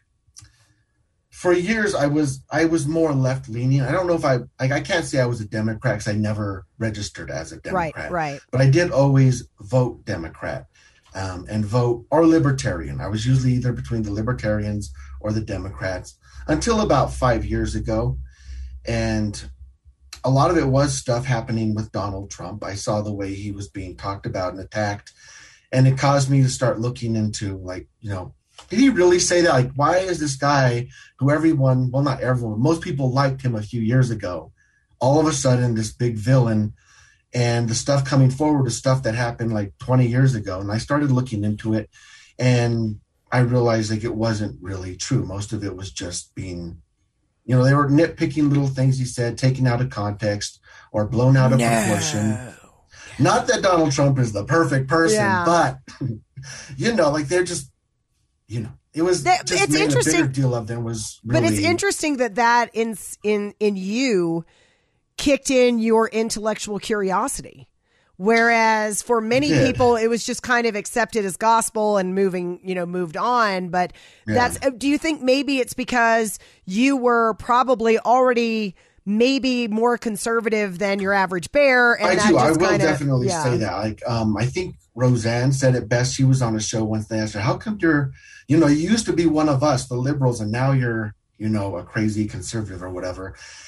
for years I was, I was more left leaning. I don't know if I, like, I can't say I was a Democrat because I never registered as a Democrat, right, right. But I did always vote Democrat. Um, and vote or libertarian. I was usually either between the libertarians or the Democrats until about five years ago. And a lot of it was stuff happening with Donald Trump. I saw the way he was being talked about and attacked. And it caused me to start looking into, like, you know, did he really say that? Like, why is this guy who everyone, well, not everyone, most people liked him a few years ago, all of a sudden this big villain? And the stuff coming forward is stuff that happened like twenty years ago. And I started looking into it, and I realized like it wasn't really true. Most of it was just being, you know, they were nitpicking little things he said, taken out of context or blown out of no. proportion. Not that Donald Trump is the perfect person, yeah. but, you know, like they're just, you know, it was that, just it's made interesting, a bigger deal of them was really. But it's interesting that that in in in you kicked in your intellectual curiosity, whereas for many it people it was just kind of accepted as gospel and moving, you know, moved on. But yeah. that's, do you think maybe it's because you were probably already maybe more conservative than your average bear? And I that do. I just will kinda, definitely yeah. say that. Like, um, I think Roseanne said it best. She was on a show once. They asked her, "How come you're, you know, you used to be one of us, the liberals, and now you're, you know, a crazy conservative or whatever."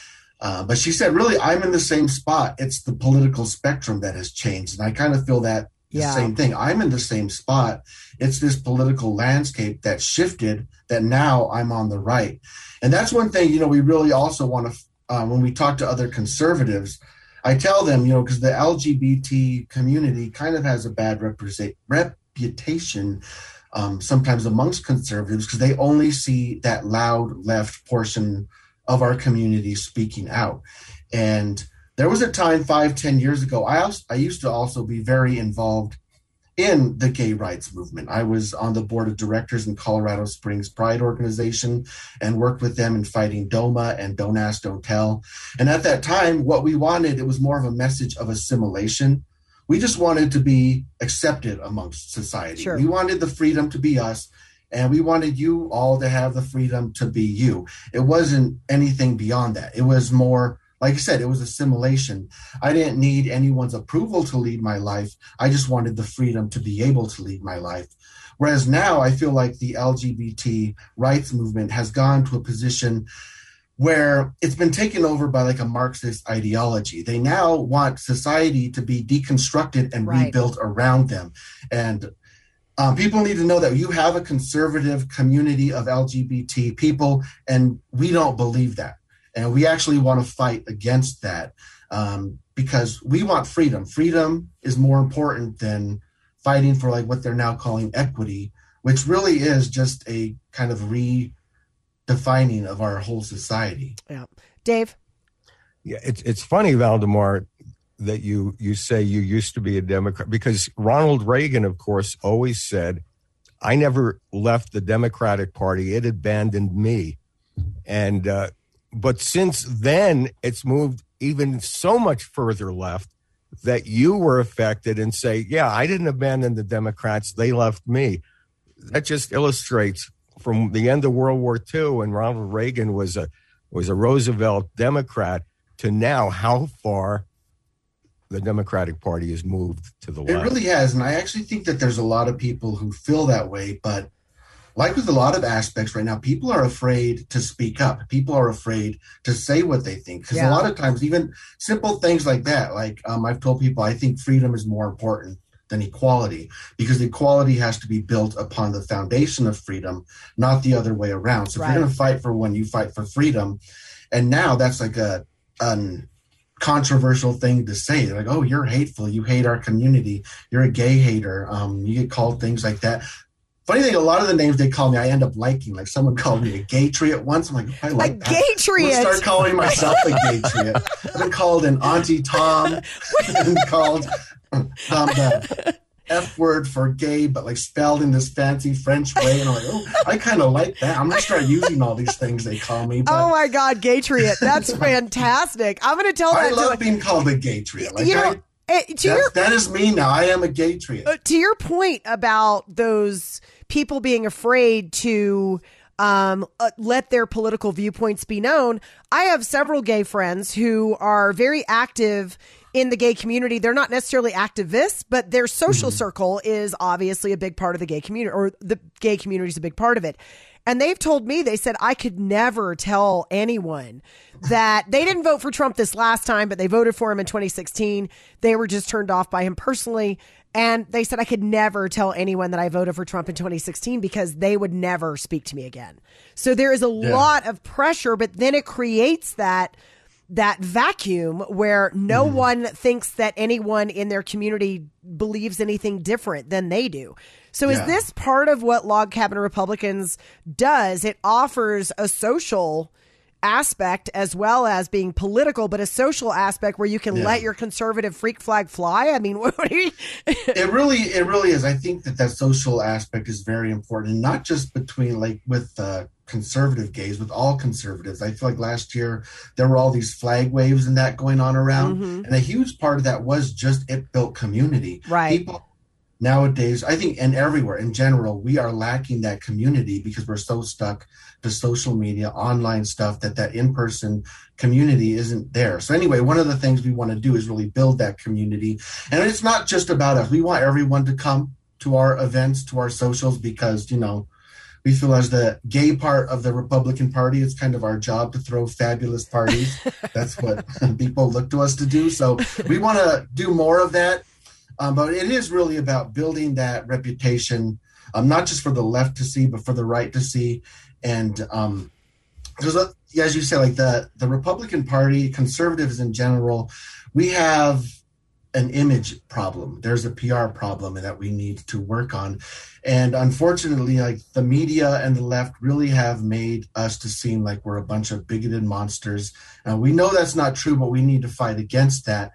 Uh, but she said, really, I'm in the same spot. It's the political spectrum that has changed. And I kind of feel that the Yeah. same thing. I'm in the same spot. It's this political landscape that shifted, that now I'm on the right. And that's one thing, you know, we really also want to, uh, when we talk to other conservatives, I tell them, you know, because the L G B T community kind of has a bad represent, reputation um, sometimes amongst conservatives, because they only see that loud left portion of our community speaking out. And there was a time five, ten years ago, I, also, I used to also be very involved in the gay rights movement. I was on the board of directors in Colorado Springs Pride Organization and worked with them in fighting DOMA and Don't Ask, Don't Tell. And at that time, what we wanted, it was more of a message of assimilation. We just wanted to be accepted amongst society. Sure. We wanted the freedom to be us, and we wanted you all to have the freedom to be you. It wasn't anything beyond that. It was more, like I said, it was assimilation. I didn't need anyone's approval to lead my life. I just wanted the freedom to be able to lead my life. Whereas now I feel like the L G B T rights movement has gone to a position where it's been taken over by like a Marxist ideology. They now want society to be deconstructed and Right. rebuilt around them. And um, people need to know that you have a conservative community of L G B T people, and we don't believe that. And we actually want to fight against that um, because we want freedom. Freedom is more important than fighting for like what they're now calling equity, which really is just a kind of redefining of our whole society. Yeah. Dave? Yeah, it's it's funny, Valdemar, that you you say you used to be a Democrat, because Ronald Reagan, of course, always said, I never left the Democratic Party. It abandoned me. And uh, but since then, it's moved even so much further left that you were affected and say, yeah, I didn't abandon the Democrats. They left me. That just illustrates from the end of World War Two, when Ronald Reagan was a was a Roosevelt Democrat, to now how far the Democratic Party has moved to the It left. really has. And I actually think that there's a lot of people who feel that way. But like with a lot of aspects right now, people are afraid to speak up. People are afraid to say what they think. Because Yeah. a lot of times, even simple things like that, like um, I've told people, I think freedom is more important than equality, because equality has to be built upon the foundation of freedom, not the other way around. So if Right. you're going to fight for one, you fight for freedom. And now that's like a an controversial thing to say. They're like, oh, you're hateful. You hate our community. You're a gay hater. Um, you get called things like that. Funny thing, a lot of the names they call me, I end up liking. Like someone called me a gay tree at once. I'm like, oh, I like A that. gay tree. I'm gonna start calling myself a gay tree. I've been called an Auntie Tom. I've been called um, the F word for gay, but like spelled in this fancy French way. And I'm like, oh, I kind of like that. I'm gonna start using all these things they call me. But Oh my God, Gaytriot. That's fantastic. I'm going to tell I that love to being called a gay tree. Like you know, I, eh, to that's, your that is me now. I am a gay tree. uh, to your point about those people being afraid to um, uh, let their political viewpoints be known. I have several gay friends who are very active in the gay community. They're not necessarily activists, but their social Mm-hmm. circle is obviously a big part of the gay community, or the gay community is a big part of it. And they've told me, they said, I could never tell anyone that they didn't vote for Trump this last time, but they voted for him in twenty sixteen. They were just turned off by him personally. And they said, I could never tell anyone that I voted for Trump in twenty sixteen because they would never speak to me again. So there is a Yeah. lot of pressure, but then it creates that that vacuum where no Mm-hmm. one thinks that anyone in their community believes anything different than they do. So is Yeah. this part of what Log Cabin Republicans does? It offers a social aspect as well as being political, but a social aspect where you can Yeah. let your conservative freak flag fly. I mean, what are you? It really, it really is. I think that that social aspect is very important, and not just between like with uh, conservative gays, with all conservatives. I feel like last year there were all these flag waves and that going on around, Mhm. and a huge part of that was just it built community. Right. People nowadays, I think, and everywhere in general, we are lacking that community because we're so stuck to social media, online stuff, that that in-person community isn't there. So anyway, one of the things we want to do is really build that community. And it's not just about us. We want everyone to come to our events, to our socials, because, you know, We feel as the gay part of the Republican Party, it's kind of our job to throw fabulous parties. That's what people look to us to do. So we want to do more of that. Um, but it is really about building that reputation, um, not just for the left to see, but for the right to see. And um, there's a, as you say, like the, the Republican Party, conservatives in general, we have an image problem. There's a P R problem that we need to work on. And unfortunately, like the media and the left really have made us to seem like we're a bunch of bigoted monsters. And we know that's not true, but we need to fight against that.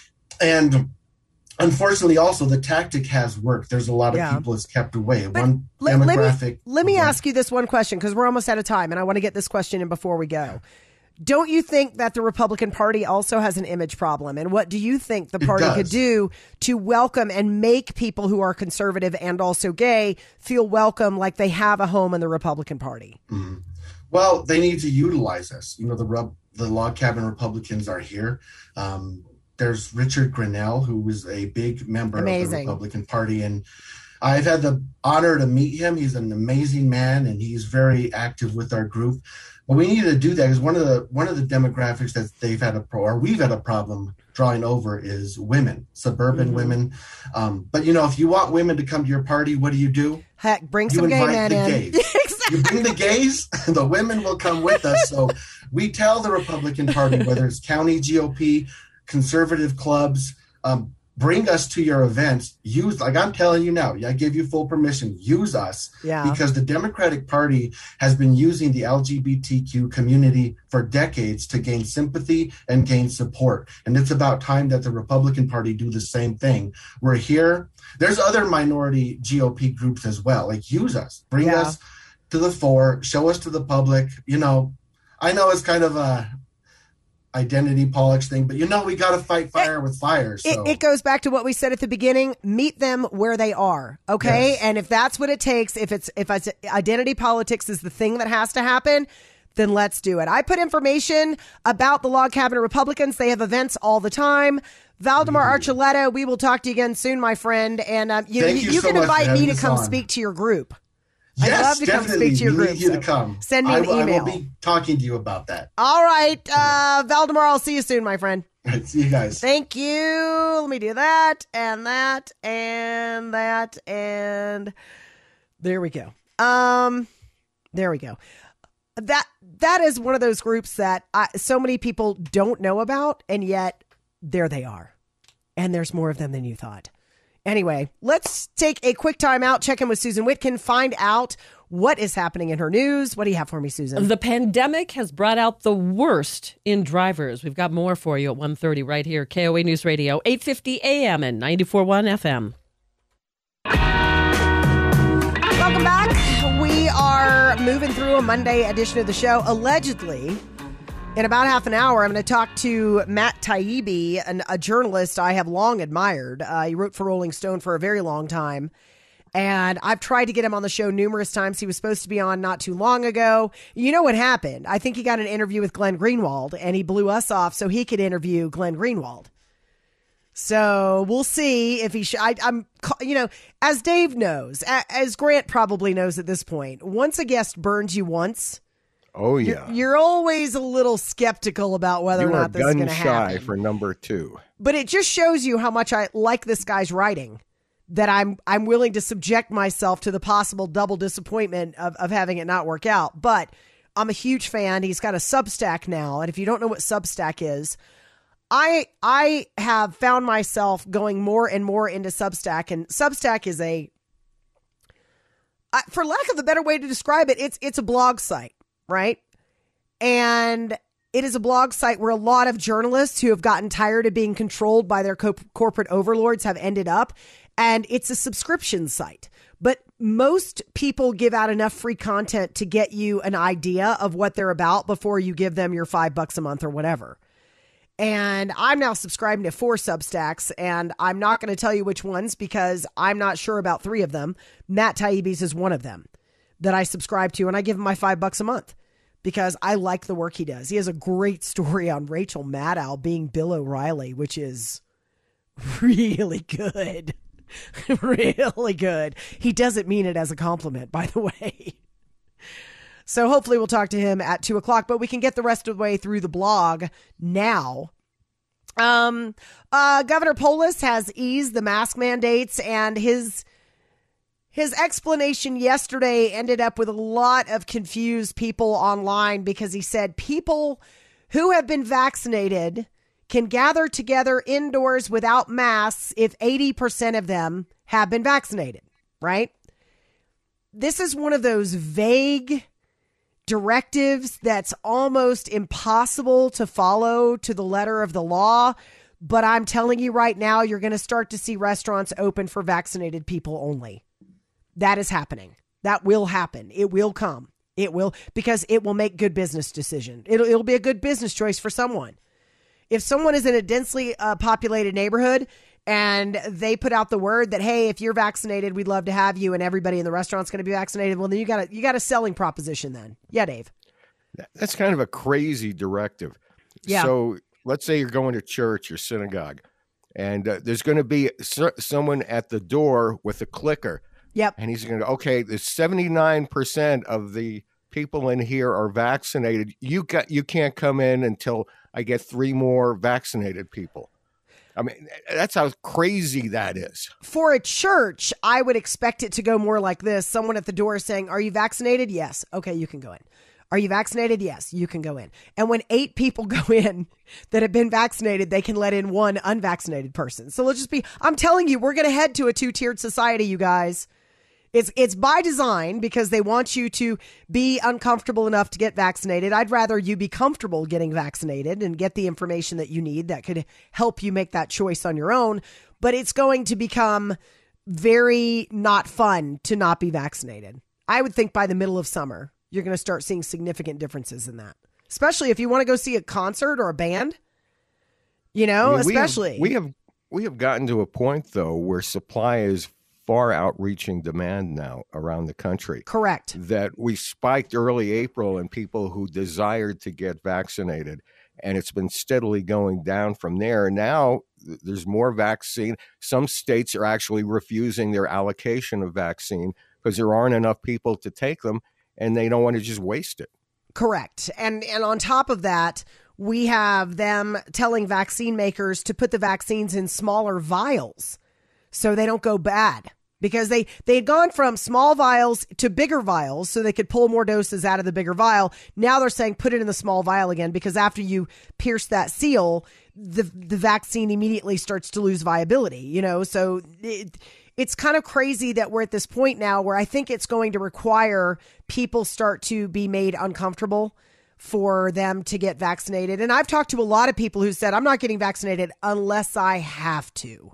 And unfortunately, also, the tactic has worked. There's a lot of yeah. people it's kept away. But one let, demographic. Let me, let me ask you this one question, because we're almost out of time, and I want to get this question in before we go. Don't you think that the Republican Party also has an image problem? And what do you think the party could do to welcome and make people who are conservative and also gay feel welcome, like they have a home in the Republican Party? Mm-hmm. Well, they need to utilize us. You know, the Rub- the log cabin Republicans are here. Um, there's Richard Grinnell, who was a big member Amazing. of the Republican Party. And I've had the honor to meet him. He's an amazing man, and he's very active with our group. But we need to do that because one of the one of the demographics that they've had a pro or we've had a problem drawing over is women, suburban mm-hmm. women. Um, but you know, if you want women to come to your party, what do you do? Heck, bring you some gay men in. Gays. Exactly. You bring the gays, and the women will come with us. So we tell the Republican Party, whether it's county G O P, conservative clubs, um, bring us to your events. Use, like I'm telling you now, I give you full permission. Use us yeah. because the Democratic Party has been using the L G B T Q community for decades to gain sympathy and gain support. And it's about time that the Republican Party do the same thing. We're here. There's other minority G O P groups as well. Like use us, bring yeah. us to the fore, show us to the public. You know, I know it's kind of a identity politics thing, but you know, we got to fight fire it, with fire. So. It, it goes back to what we said at the beginning: meet them where they are. Okay, yes. And if that's what it takes, if it's if it's, identity politics is the thing that has to happen, then let's do it. I put information about the Log Cabin Republicans. They have events all the time. Valdemar mm. Archuleta, we will talk to you again soon, my friend. And um, you, you, you, you so can invite me to come on. speak to your group. Yes, I'd love to definitely. come speak to your we group. need you so to come. Send me an I will, email. I will be talking to you about that. All right, uh, Valdemar, I'll see you soon, my friend. All right, see you guys. Thank you. Let me do that and that and that and there we go. Um, there we go. That that is one of those groups that I, so many people don't know about, and yet there they are, and there's more of them than you thought. Anyway, let's take a quick time out, check in with Susan Witkin, find out what is happening in her news. What do you have for me, Susan? The pandemic has brought out the worst in drivers. We've got more for you at one thirty right here. K O A News Radio, eight fifty A M and ninety-four point one F M. Welcome back. We are moving through a Monday edition of the show. Allegedly, in about half an hour, I'm going to talk to Matt Taibbi, an, a journalist I have long admired. Uh, he wrote for Rolling Stone for a very long time. And I've tried to get him on the show numerous times. He was supposed to be on not too long ago. You know what happened? I think he got an interview with Glenn Greenwald, and he blew us off so he could interview Glenn Greenwald. So we'll see if he should. I'm, you know, as Dave knows, as Grant probably knows at this point, once a guest burns you once, oh yeah, you're, you're always a little skeptical about whether you or not this is going to happen. Shy for number two. But it just shows you how much I like this guy's writing. That I'm I'm willing to subject myself to the possible double disappointment of, of having it not work out. But I'm a huge fan. He's got a Substack now. And if you don't know what Substack is, I I have found myself going more and more into Substack. And Substack is a, uh, for lack of a better way to describe it, it's it's a blog site, right? And it is a blog site where a lot of journalists who have gotten tired of being controlled by their co- corporate overlords have ended up. And it's a subscription site, but most people give out enough free content to get you an idea of what they're about before you give them your five bucks a month or whatever. And I'm now subscribing to four Substacks, and I'm not going to tell you which ones because I'm not sure about three of them. Matt Taibbi's is one of them that I subscribe to, and I give him my five bucks a month because I like the work he does. He has a great story on Rachel Maddow being Bill O'Reilly, which is really good. Really good. He doesn't mean it as a compliment, by the way. So hopefully we'll talk to him at two o'clock, but we can get the rest of the way through the blog now. Um, uh, Governor Polis has eased the mask mandates, and his his explanation yesterday ended up with a lot of confused people online because he said people who have been vaccinated can gather together indoors without masks if eighty percent of them have been vaccinated, right? This is one of those vague directives that's almost impossible to follow to the letter of the law. But I'm telling you right now, you're going to start to see restaurants open for vaccinated people only. That is happening. That will happen. It will come. It will, because it will make good business decision. It'll, it'll be a good business choice for someone. If someone is in a densely uh, populated neighborhood and they put out the word that, hey, if you're vaccinated, we'd love to have you, and everybody in the restaurant's going to be vaccinated, well, then you got a, you got a selling proposition then. Yeah, Dave. That's kind of a crazy directive. Yeah. So let's say you're going to church or synagogue, and uh, there's going to be so- someone at the door with a clicker. Yep. And he's going to, okay, there's seventy-nine percent of the people in here are vaccinated. You got, you can't come in until I get three more vaccinated people. I mean, that's how crazy that is. For a church, I would expect it to go more like this. Someone at the door saying, are you vaccinated? Yes. Okay, you can go in. Are you vaccinated? Yes, you can go in. And when eight people go in that have been vaccinated, they can let in one unvaccinated person. So let's just be, I'm telling you, we're going to head to a two-tiered society, you guys. It's it's by design because they want you to be uncomfortable enough to get vaccinated. I'd rather you be comfortable getting vaccinated and get the information that you need that could help you make that choice on your own. But it's going to become very not fun to not be vaccinated. I would think by the middle of summer, you're going to start seeing significant differences in that, especially if you want to go see a concert or a band, you know, I mean, especially. We have, we have we have gotten to a point, though, where supply is far outreaching demand now around the country. Correct. That we spiked early April in people who desired to get vaccinated, and it's been steadily going down from there. Now there's more vaccine. Some states are actually refusing their allocation of vaccine because there aren't enough people to take them, and they don't want to just waste it. Correct. And and on top of that, we have them telling vaccine makers to put the vaccines in smaller vials so they don't go bad. Because they, they had gone from small vials to bigger vials so they could pull more doses out of the bigger vial. Now they're saying put it in the small vial again, because after you pierce that seal, the the vaccine immediately starts to lose viability, you know? So it, it's kind of crazy that we're at this point now where I think it's going to require people start to be made uncomfortable for them to get vaccinated. And I've talked to a lot of people who said, I'm not getting vaccinated unless I have to.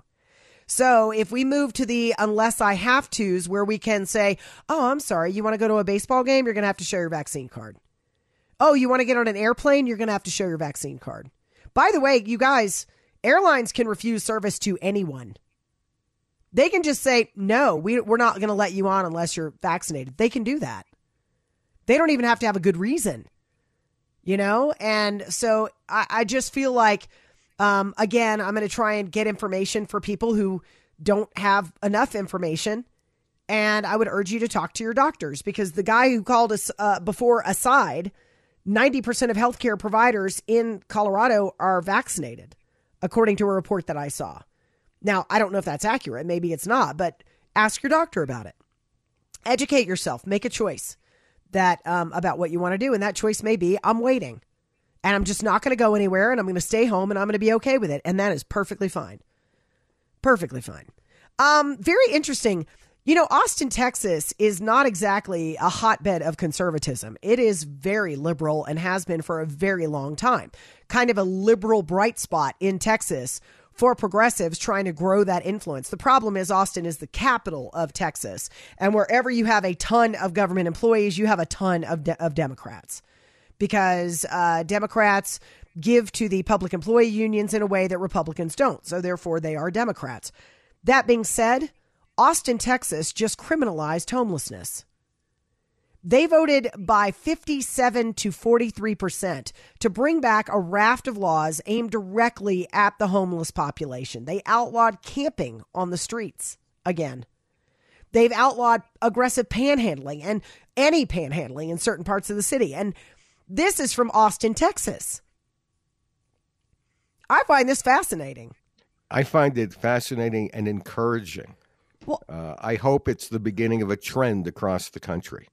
So if we move to the unless I have to's where we can say, oh, I'm sorry, you want to go to a baseball game? You're going to have to show your vaccine card. Oh, you want to get on an airplane? You're going to have to show your vaccine card. By the way, you guys, airlines can refuse service to anyone. They can just say, no, we, we're not going to let you on unless you're vaccinated. They can do that. They don't even have to have a good reason, you know? And so I, I just feel like, Um, again, I'm going to try and get information for people who don't have enough information. And I would urge you to talk to your doctors, because the guy who called us uh, before aside, ninety percent of healthcare providers in Colorado are vaccinated, according to a report that I saw. Now, I don't know if that's accurate. Maybe it's not, but ask your doctor about it. Educate yourself. Make a choice that um, about what you want to do. And that choice may be, I'm waiting. And I'm just not going to go anywhere, and I'm going to stay home, and I'm going to be okay with it. And that is perfectly fine. Perfectly fine. Um, very interesting. You know, Austin, Texas is not exactly a hotbed of conservatism. It is very liberal and has been for a very long time. Kind of a liberal bright spot in Texas for progressives trying to grow that influence. The problem is Austin is the capital of Texas. And wherever you have a ton of government employees, you have a ton of, de- of Democrats. Because uh, Democrats give to the public employee unions in a way that Republicans don't. So therefore, they are Democrats. That being said, Austin, Texas just criminalized homelessness. They voted by fifty-seven to forty-three percent to bring back a raft of laws aimed directly at the homeless population. They outlawed camping on the streets again. They've outlawed aggressive panhandling and any panhandling in certain parts of the city. And this is from Austin, Texas. I find this fascinating. I find it fascinating and encouraging. Well, uh, I hope it's the beginning of a trend across the country.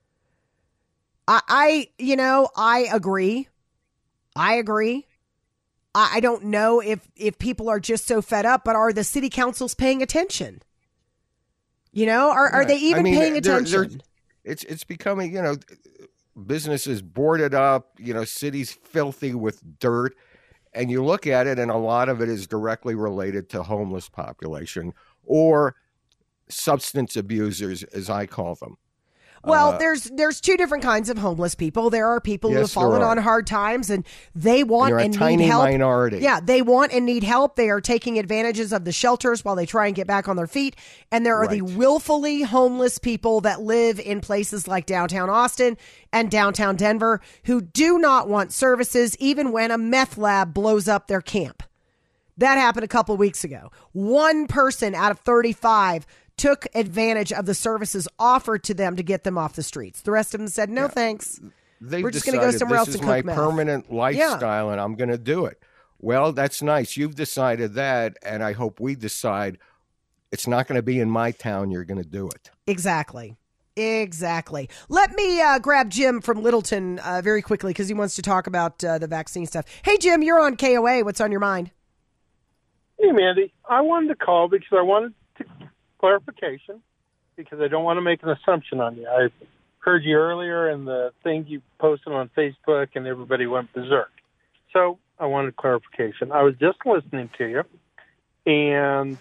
I, I you know, I agree. I agree. I, I don't know if, if people are just so fed up, but are the city councils paying attention? You know, are, are they even I mean, paying they're, attention? They're, it's it's becoming, you know, businesses boarded up, you know, cities filthy with dirt. And you look at it, and a lot of it is directly related to homeless population or substance abusers, as I call them. Well, uh, there's there's two different kinds of homeless people. There are people yes, who have fallen there are. on hard times, and they want and, and a tiny need help. minority. Yeah, they want and need help. They are taking advantages of the shelters while they try and get back on their feet. And there are Right. the willfully homeless people that live in places like downtown Austin and downtown Denver who do not want services, even when a meth lab blows up their camp. That happened a couple weeks ago. One person out of thirty-five took advantage of the services offered to them to get them off the streets. The rest of them said, no, Yeah. thanks. They've We're just going to go decided somewhere else this and is my cook meth. permanent lifestyle, and I'm going to do it. Well, that's nice. You've decided that, and I hope we decide it's not going to be in my town. You're going to do it. Exactly. Exactly. Let me uh, grab Jim from Littleton uh, very quickly because he wants to talk about uh, the vaccine stuff. Hey, Jim, you're on K O A. What's on your mind? Hey, Mandy. I wanted to call because I wanted to clarification because I don't want to make an assumption on you. I heard you earlier and the thing you posted on Facebook and everybody went berserk. So I wanted clarification. I was just listening to you and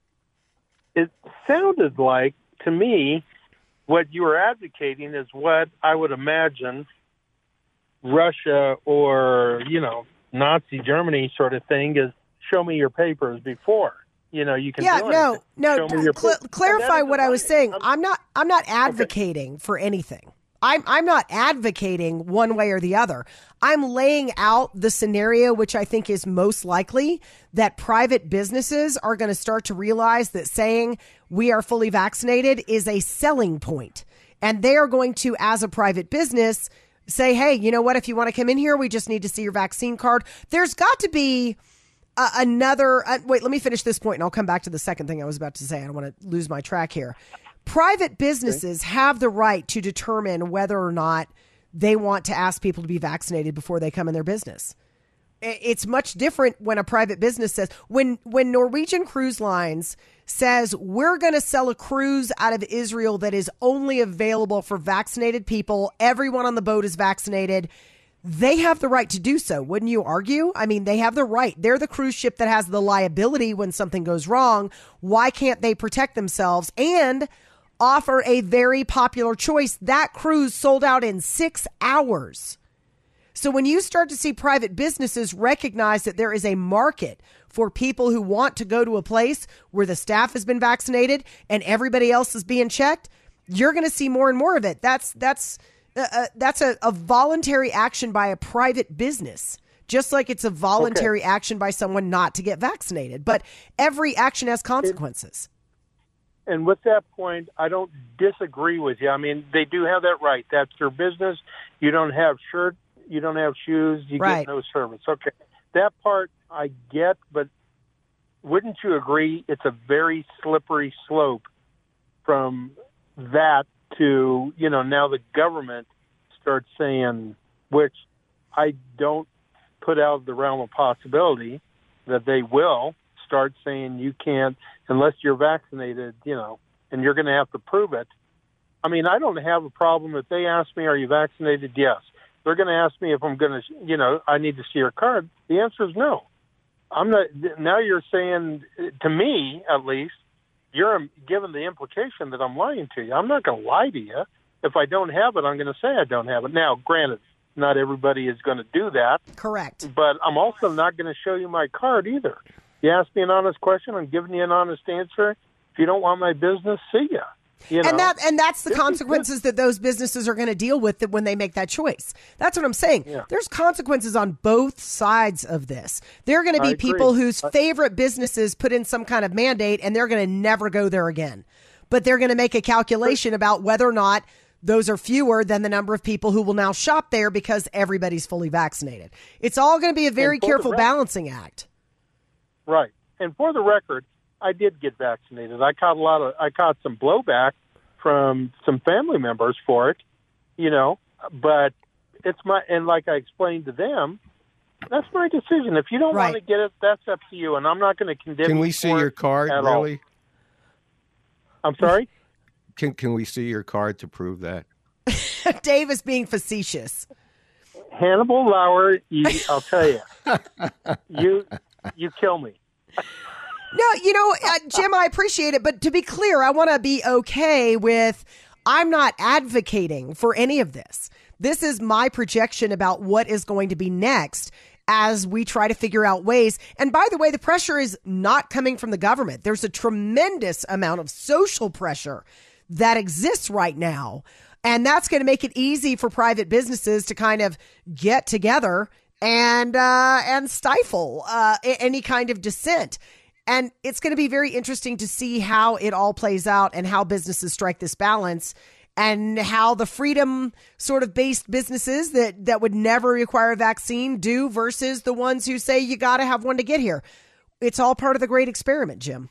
it sounded like to me what you were advocating is what I would imagine Russia or, you know, Nazi Germany sort of thing is show me your papers before. You know, you can Yeah, do no, anything. no. Show me your Cl- proof. clarify And that what I was is saying. fine. I'm not. I'm not advocating for anything. I'm. I'm not advocating one way or the other. I'm laying out the scenario, which I think is most likely that private businesses are going to start to realize that saying we are fully vaccinated is a selling point, and they are going to, as a private business, say, "Hey, you know what? If you want to come in here, we just need to see your vaccine card." There's got to be Uh, another, uh, wait, let me finish this point and I'll come back to the second thing I was about to say. I don't want to lose my track here. Private businesses okay. have the right to determine whether or not they want to ask people to be vaccinated before they come in their business. It's much different when a private business says, when, when Norwegian Cruise Lines says, we're going to sell a cruise out of Israel that is only available for vaccinated people. Everyone on the boat is vaccinated. They have the right to do so. Wouldn't you argue? I mean, they have the right. They're the cruise ship that has the liability when something goes wrong. Why can't they protect themselves and offer a very popular choice? That cruise sold out in six hours. So when you start to see private businesses recognize that there is a market for people who want to go to a place where the staff has been vaccinated and everybody else is being checked, you're going to see more and more of it. That's, that's, Uh, that's a, a voluntary action by a private business, just like it's a voluntary okay. action by someone not to get vaccinated. But every action has consequences. And with that point, I don't disagree with you. I mean, they do have that right. That's their business. You don't have shirt, you don't have shoes, you right. get no service. Okay, that part I get, but wouldn't you agree it's a very slippery slope from that to, you know, now the government starts saying, which I don't put out of the realm of possibility, that they will start saying you can't, unless you're vaccinated, you know, and you're going to have to prove it. I mean, I don't have a problem if they ask me, are you vaccinated? Yes. They're going to ask me if I'm going to, you know, I need to see your card. The answer is no. I'm not. Now you're saying, to me at least, you're given the implication that I'm lying to you. I'm not going to lie to you. If I don't have it, I'm going to say I don't have it. Now, granted, not everybody is going to do that. Correct. But I'm also not going to show you my card either. You ask me an honest question, I'm giving you an honest answer. If you don't want my business, see ya. You know? And that and that's the This consequences is, that those businesses are going to deal with when they make that choice. That's what I'm saying. Yeah. There's consequences on both sides of this. There are going to be I agree. people whose favorite businesses put in some kind of mandate and they're going to never go there again. but they're going to make a calculation about whether or not those are fewer than the number of people who will now shop there because everybody's fully vaccinated. It's all going to be a very careful rec- balancing act. Right. And for the record, I did get vaccinated. I caught a lot of, I caught some blowback from some family members for it, you know, but it's my, and like I explained to them, that's my decision. If you don't right. want to get it, that's up to you. And I'm not going to condemn you. Can we see your card, really? All. I'm sorry? Can Can we see your card to prove that? Dave is being facetious. Hannibal Lauer, you, I'll tell you, you you kill me. No, you know, uh, Jim, I appreciate it. But to be clear, I want to be okay with, I'm not advocating for any of this. This is my projection about what is going to be next as we try to figure out ways. And by the way, the pressure is not coming from the government. There's a tremendous amount of social pressure that exists right now. And that's going to make it easy for private businesses to kind of get together and uh, and stifle uh, any kind of dissent. And it's going to be very interesting to see how it all plays out and how businesses strike this balance and how the freedom sort of based businesses that, that would never require a vaccine do versus the ones who say you got to have one to get here. It's all part of the great experiment, Jim.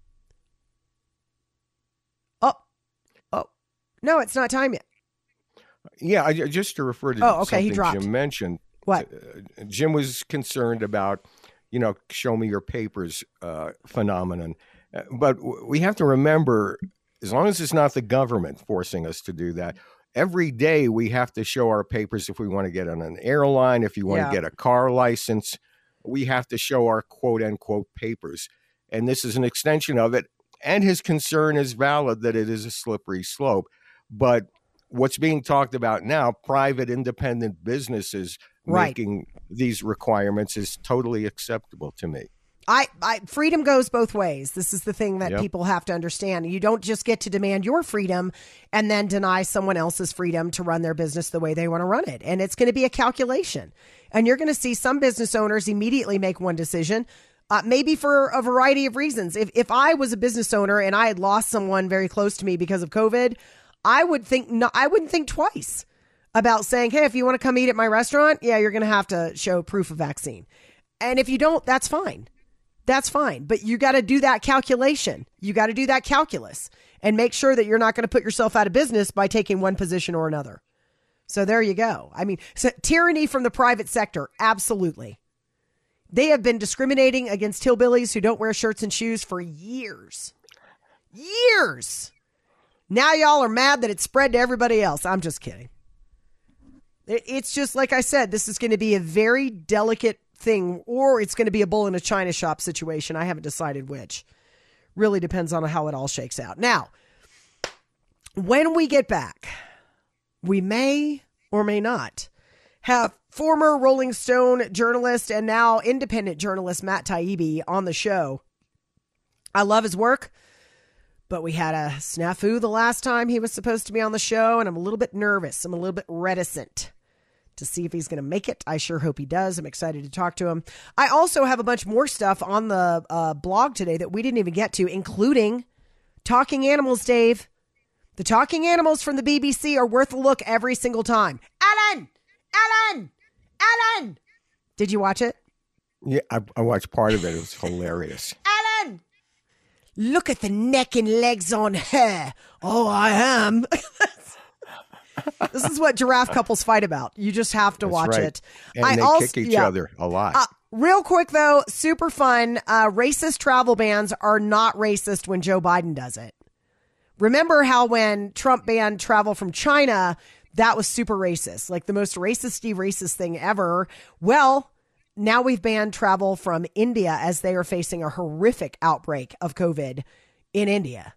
No, it's not time yet. Yeah, I, just to refer to oh, okay, he something dropped. Jim mentioned. What? Uh, Jim was concerned about, you know, show me your papers uh, phenomenon. Uh, but w- we have to remember, as long as it's not the government forcing us to do that, every day we have to show our papers if we want to get on an airline, if you want Yeah. to get a car license, we have to show our quote unquote papers. And this is an extension of it. And his concern is valid that it is a slippery slope. But what's being talked about now, private independent businesses right. making these requirements, is totally acceptable to me. I, I freedom goes both ways. This is the thing that Yep. people have to understand. You don't just get to demand your freedom and then deny someone else's freedom to run their business the way they want to run it. And it's going to be a calculation. And you're going to see some business owners immediately make one decision, uh, maybe for a variety of reasons. If if I was a business owner and I had lost someone very close to me because of COVID, I would think no, I wouldn't think twice about saying, hey, if you want to come eat at my restaurant, yeah, you're going to have to show proof of vaccine. And if you don't, that's fine. That's fine. But you got to do that calculation. You got to do that calculus and make sure that you're not going to put yourself out of business by taking one position or another. So there you go. I mean, so tyranny from the private sector. Absolutely. They have been discriminating against hillbillies who don't wear shirts and shoes for years. Years. Now y'all are mad that it spread to everybody else. I'm just kidding. It's just like I said, this is going to be a very delicate thing, or it's going to be a bull in a china shop situation. I haven't decided which. Really depends on how it all shakes out. Now, when we get back, we may or may not have former Rolling Stone journalist and now independent journalist Matt Taibbi on the show. I love his work, but we had a snafu the last time he was supposed to be on the show, and I'm a little bit nervous. I'm a little bit reticent to see if he's going to make it. I sure hope he does. I'm excited to talk to him. I also have a bunch more stuff on the uh, blog today that we didn't even get to, including talking animals, Dave. The talking animals from the B B C are worth a look every single time. Ellen! Ellen! Ellen! Did you watch it? Yeah, I, I watched part of it. It was hilarious. Ellen! Look at the neck and legs on her. Oh, I am. This is what giraffe couples fight about. You just have to That's watch right. it. And I they also, kick each yeah. other a lot. Uh, real quick, though, super fun. Uh, racist travel bans are not racist when Joe Biden does it. Remember how when Trump banned travel from China, that was super racist, like the most racist-y racist thing ever. Well, now we've banned travel from India as they are facing a horrific outbreak of COVID in India.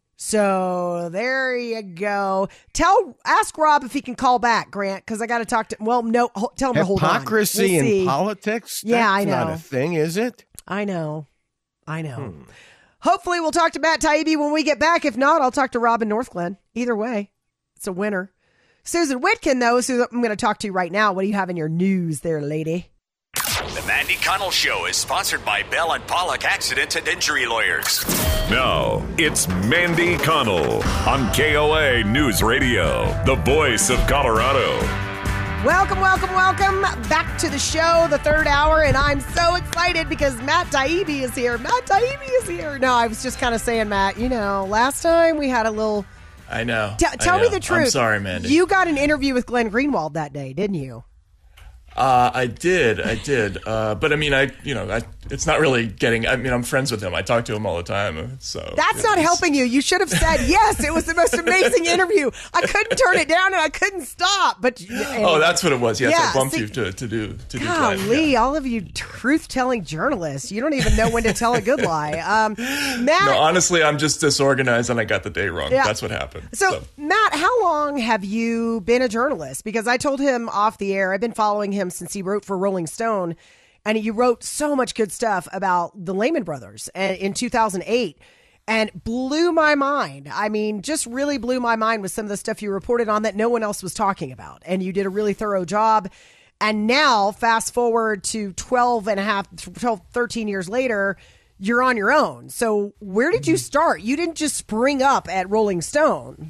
So there you go. Tell, ask Rob if he can call back, Grant, because I got to talk to. Well, no, ho- tell him to hold on. Hypocrisy We'll in see. politics? Yeah, That's I know. not a thing, is it? I know, I know. Hmm. Hopefully, we'll talk to Matt Taibbi when we get back. If not, I'll talk to Rob in North Glen. Either way, it's a winner. Susan Whitkin, though, is who I'm going to talk to right now. What do you have in your news there, lady? The Mandy Connell Show is sponsored by Bell and Pollock Accident and Injury Lawyers. Now, it's Mandy Connell on K O A News Radio, the voice of Colorado. Welcome, welcome, welcome back to the show, the third hour, and I'm so excited because Matt Taibbi is here. Matt Taibbi is here. No, I was just kind of saying, Matt, you know, last time we had a little... I know. T- tell I know. me the truth. I'm sorry, Mandy. You got an interview with Glenn Greenwald that day, didn't you? Uh, I did, I did. Uh, but I mean, I, you know, I, it's not really getting, I mean, I'm friends with him. I talk to him all the time. So that's not helping you. You should have said, yes, it was the most amazing interview. I couldn't turn it down and I couldn't stop. But anyway. Oh, that's what it was. Yes, yeah, I bumped see, you to, to do, to golly, do Glenn. Yeah. All of you truth-telling journalists. You don't even know when to tell a good lie. Um, Matt. No, honestly, I'm just disorganized and I got the day wrong. Yeah. That's what happened. So, so, Matt, how long have you been a journalist? Because I told him off the air, I've been following him since he wrote for Rolling Stone, and you wrote so much good stuff about the Lehman Brothers in two thousand eight, and blew my mind. I mean, just really blew my mind with some of the stuff you reported on that no one else was talking about, and you did a really thorough job. And now, fast forward to twelve and a half, twelve, thirteen years later, you're on your own. So where did you start? You didn't just spring up at Rolling Stone.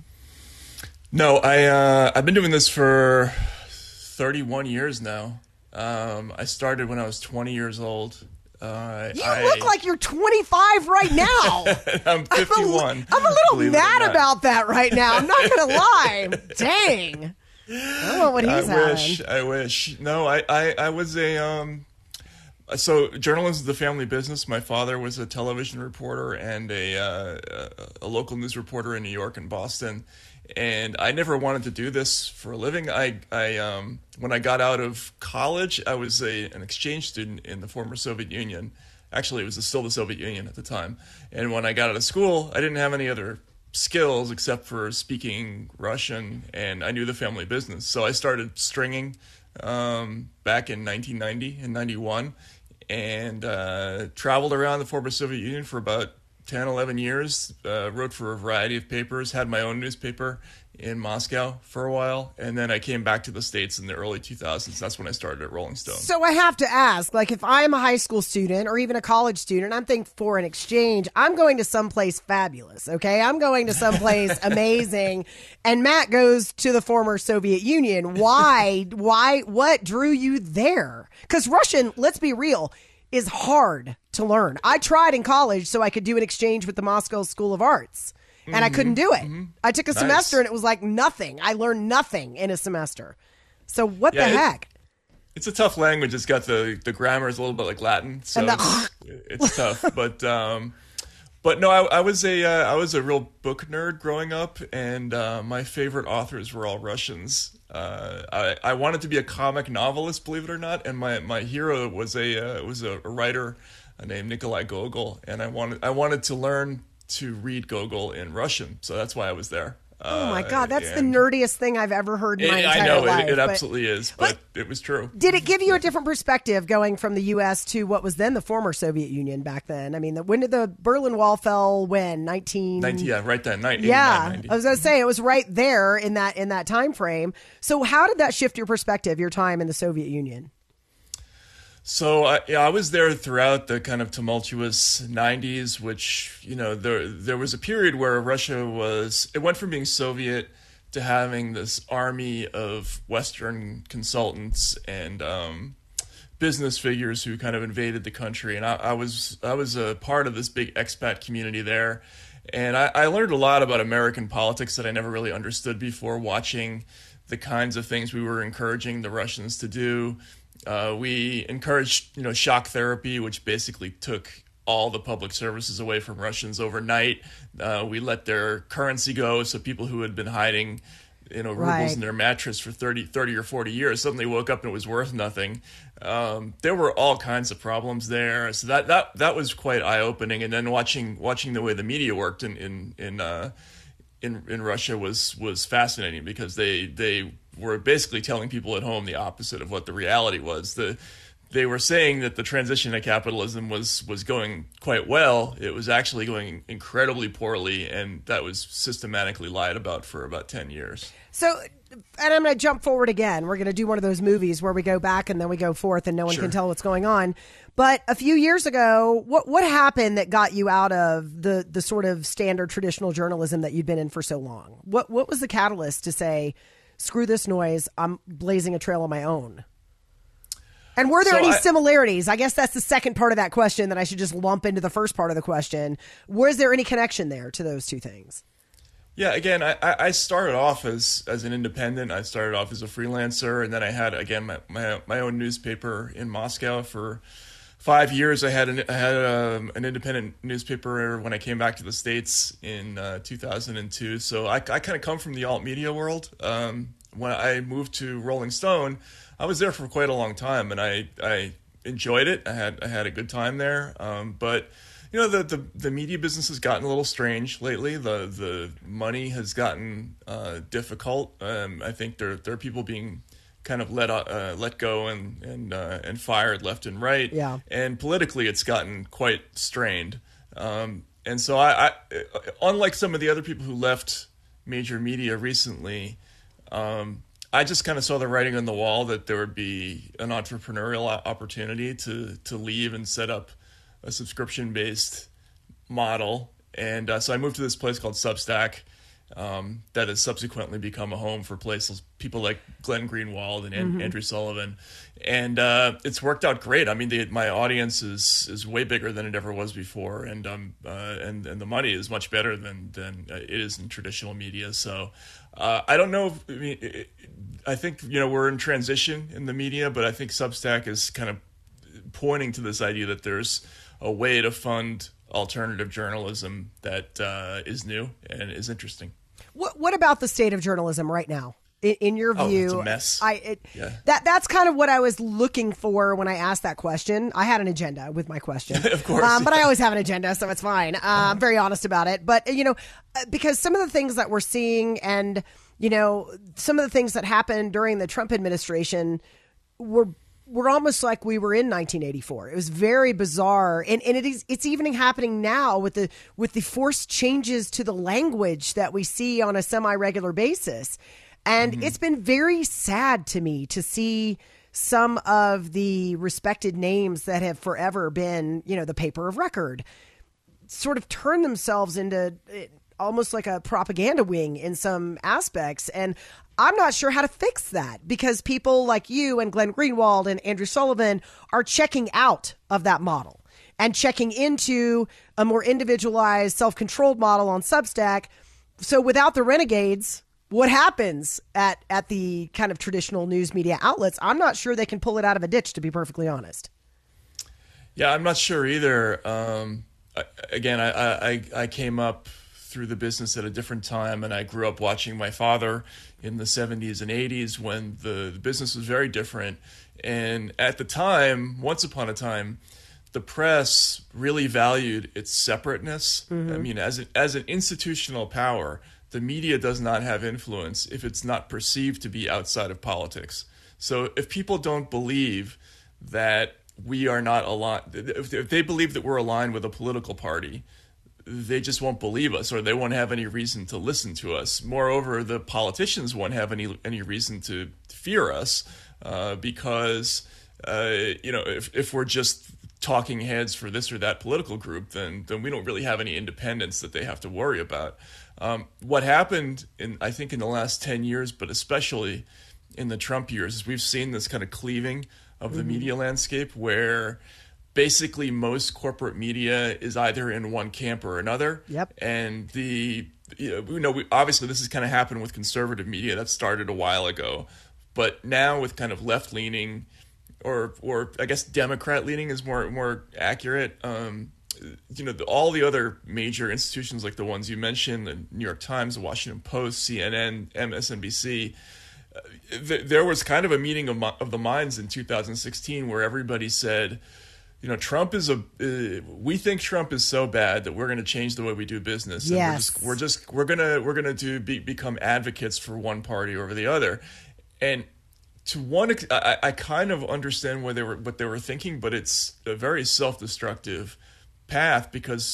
No, I, uh, I've been doing this for thirty-one years now. Um, I started when I was twenty years old. Uh, you I, look like you're twenty-five right now. I'm fifty-one. I'm a, I'm a little mad about that right now. I'm not going to lie. Dang. I don't know what he's I having. wish. I wish. No, I, I, I was a... Um, so journalism is the family business. My father was a television reporter and a, uh, a local news reporter in New York and Boston. And I never wanted to do this for a living. I, I, um, when I got out of college, I was a, an exchange student in the former Soviet Union. Actually, it was still the Soviet Union at the time. And when I got out of school, I didn't have any other skills except for speaking Russian, and I knew the family business. So I started stringing um, back in nineteen ninety and ninety-one, and uh, traveled around the former Soviet Union for about ten, eleven years, uh, wrote for a variety of papers, had my own newspaper in Moscow for a while, and then I came back to the States in the early two thousands. That's when I started at Rolling Stone. So I have to ask, like, if I'm a high school student or even a college student, I'm thinking for an exchange, I'm going to someplace fabulous, okay? I'm going to someplace amazing, and Matt goes to the former Soviet Union. Why? Why? What drew you there? Because Russian, let's be real, is hard to learn. I tried in college so I could do an exchange with the Moscow School of Arts, and mm-hmm. I couldn't do it. Mm-hmm. I took a nice. semester, and it was like nothing. I learned nothing in a semester. So what yeah, the heck? It, it's a tough language. It's got the, the grammar is a little bit like Latin, so the- it's, it's tough. But um, but no, I, I was a uh, I was a real book nerd growing up, and uh, my favorite authors were all Russians. Uh, I, I wanted to be a comic novelist, believe it or not, and my, my hero was a uh, was a, a writer named Nikolai Gogol, and I wanted I wanted to learn to read Gogol in Russian, so that's why I was there. Oh my God, that's uh, the nerdiest thing I've ever heard in my it, entire I know, life. it, it but, absolutely is, but, but it was true. Did it give you a different perspective going from the U S to what was then the former Soviet Union back then? I mean, the, when did the Berlin Wall fall? When nineteen? nineteen yeah, right then. nineteen, yeah, I was going to say it was right there in that in that time frame. So, how did that shift your perspective? Your time in the Soviet Union? So I, yeah, I was there throughout the kind of tumultuous nineties, which, you know, there there was a period where Russia was, it went from being Soviet to having this army of Western consultants and um, business figures who kind of invaded the country. And I, I was I was a part of this big expat community there. And I, I learned a lot about American politics that I never really understood before, watching the kinds of things we were encouraging the Russians to do. Uh, we encouraged, you know, shock therapy, which basically took all the public services away from Russians overnight. Uh, we let their currency go, so people who had been hiding, you know, rubles right. in their mattress for thirty, thirty or forty years suddenly woke up and it was worth nothing. Um, there were all kinds of problems there, so that that that was quite eye-opening. And then watching watching the way the media worked in in in uh, in, in Russia was was fascinating, because they they were basically telling people at home the opposite of what the reality was. The They were saying that the transition to capitalism was, was going quite well. It was actually going incredibly poorly, and that was systematically lied about for about ten years. So and I'm going to jump forward again. We're going to do one of those movies where we go back and then we go forth and no one Sure. can tell what's going on. But a few years ago, what what happened that got you out of the the sort of standard traditional journalism that you'd been in for so long? What what was the catalyst to say, screw this noise, I'm blazing a trail on my own? And were there So any I- similarities? I guess that's the second part of that question that I should just lump into the first part of the question. Was there any connection there to those two things? Yeah, again, I, I I started off as as an independent. I started off as a freelancer, and then I had again my my, my own newspaper in Moscow for five years. I had an I had um, an independent newspaper when I came back to the States in uh, two thousand two. So I I kind of come from the alt media world. Um, when I moved to Rolling Stone, I was there for quite a long time, and I I enjoyed it. I had I had a good time there, um, but. You know, the, the, the media business has gotten a little strange lately. The the money has gotten uh, difficult. Um, I think there there are people being kind of let uh, let go and and uh, and fired left and right. Yeah. And politically, it's gotten quite strained. Um, and so, I, I unlike some of the other people who left major media recently, um, I just kind of saw the writing on the wall that there would be an entrepreneurial opportunity to to leave and set up a subscription-based model, and uh, so I moved to this place called Substack um, that has subsequently become a home for places people like Glenn Greenwald and An- Mhm. Andrew Sullivan, and uh, it's worked out great. I mean, the, my audience is is way bigger than it ever was before, and um uh, and and the money is much better than than it is in traditional media. So uh, I don't know. If, I mean, it, I think you know we're in transition in the media, but I think Substack is kind of pointing to this idea that there's a way to fund alternative journalism that uh, is new and is interesting. What What about the state of journalism right now? In, in your Oh, view, it's a mess. I it, Yeah. that that's kind of what I was looking for when I asked that question. I had an agenda with my question, Of course, um, but I yeah. always have an agenda, so it's fine. Uh, I'm very honest about it. But you know, uh, because some of the things that we're seeing, and you know, some of the things that happened during the Trump administration were. We're almost like we were in nineteen eighty-four. It was very bizarre, and and it is it's even happening now with the with the forced changes to the language that we see on a semi-regular basis, and Mhm. it's been very sad to me to see some of the respected names that have forever been, you know, the paper of record, sort of turn themselves into eh, almost like a propaganda wing in some aspects. And I'm not sure how to fix that, because people like you and Glenn Greenwald and Andrew Sullivan are checking out of that model and checking into a more individualized, self-controlled model on Substack. So without the renegades, what happens at, at the kind of traditional news media outlets? I'm not sure they can pull it out of a ditch, to be perfectly honest. Yeah, I'm not sure either. Um, I, again, I, I I came up through the business at a different time, and I grew up watching my father in the seventies and eighties when the, the business was very different. And at the time, once upon a time, the press really valued its separateness. Mhm. I mean, as, a, as an institutional power, the media does not have influence if it's not perceived to be outside of politics. So if people don't believe that we are not aligned, if if they believe that we're aligned with a political party, they just won't believe us, or they won't have any reason to listen to us. Moreover, the politicians won't have any any reason to fear us, uh, because uh, you know if if we're just talking heads for this or that political group, then then we don't really have any independence that they have to worry about. Um, what happened in I think in the last ten years, but especially in the Trump years, is we've seen this kind of cleaving of the Mhm. media landscape, where basically most corporate media is either in one camp or another. Yep. And the you know, you know we, obviously this has kind of happened with conservative media. That started a while ago, but now with kind of left leaning, or or I guess Democrat leaning is more more accurate. Um, you know, the, all the other major institutions like the ones you mentioned, the New York Times, the Washington Post, C N N, M S N B C. Uh, th- there was kind of a meeting of, mi- of the minds in two thousand sixteen where everybody said, you know, Trump is a. Uh, we think Trump is so bad that we're going to change the way we do business. And Yes. we're just we're just we're gonna we're gonna do be, become advocates for one party over the other, and to one, ex- I, I kind of understand what they were what they were thinking, but it's a very self-destructive path, because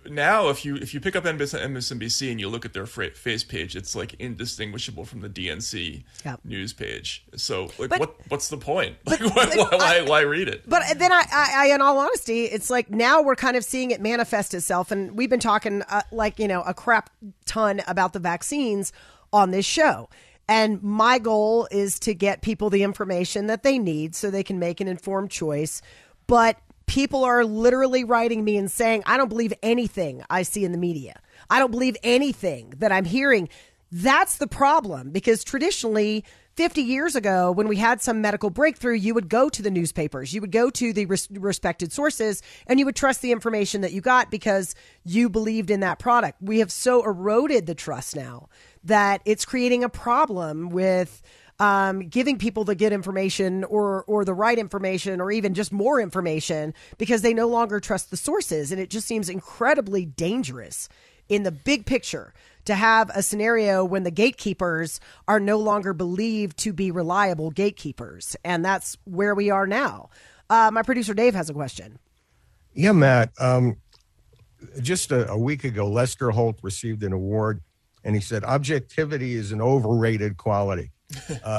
now if you if you pick up M S N B C and you look at their face page, it's like indistinguishable from the D N C yep. news page. So like, but, what what's the point? But, like, why, but, why, I, why read it? But then I, I, in all honesty, it's like now we're kind of seeing it manifest itself, and we've been talking uh, like you know a crap ton about the vaccines on this show. And my goal is to get people the information that they need so they can make an informed choice. But people are literally writing me and saying, I don't believe anything I see in the media. I don't believe anything that I'm hearing. That's the problem, because traditionally, fifty years ago, when we had some medical breakthrough, you would go to the newspapers, you would go to the res- respected sources, and you would trust the information that you got because you believed in that product. We have so eroded the trust now that it's creating a problem with um, giving people the good information or or the right information or even just more information because they no longer trust the sources. And it just seems incredibly dangerous in the big picture to have a scenario when the gatekeepers are no longer believed to be reliable gatekeepers. And that's where we are now. Uh, my producer, Dave, has a question. Yeah, Matt. Um, just a, a week ago, Lester Holt received an award, and he said, objectivity is an overrated quality. Uh,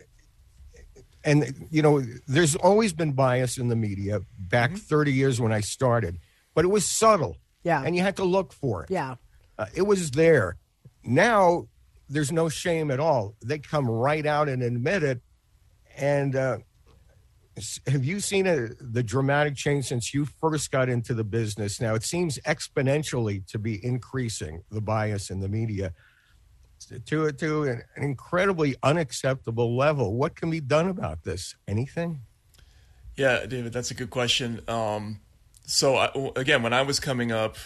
and, you know, there's always been bias in the media back mm-hmm. thirty years when I started, but it was subtle. Yeah. And you had to look for it. Yeah. Uh, it was there. Now, there's no shame at all. They come right out and admit it. And uh, have you seen a, the dramatic change since you first got into the business? Now, it seems exponentially to be increasing, the bias in the media, to, to an incredibly unacceptable level. What can be done about this? Anything? Yeah, David, that's a good question. Um, so, I, again, when I was coming up,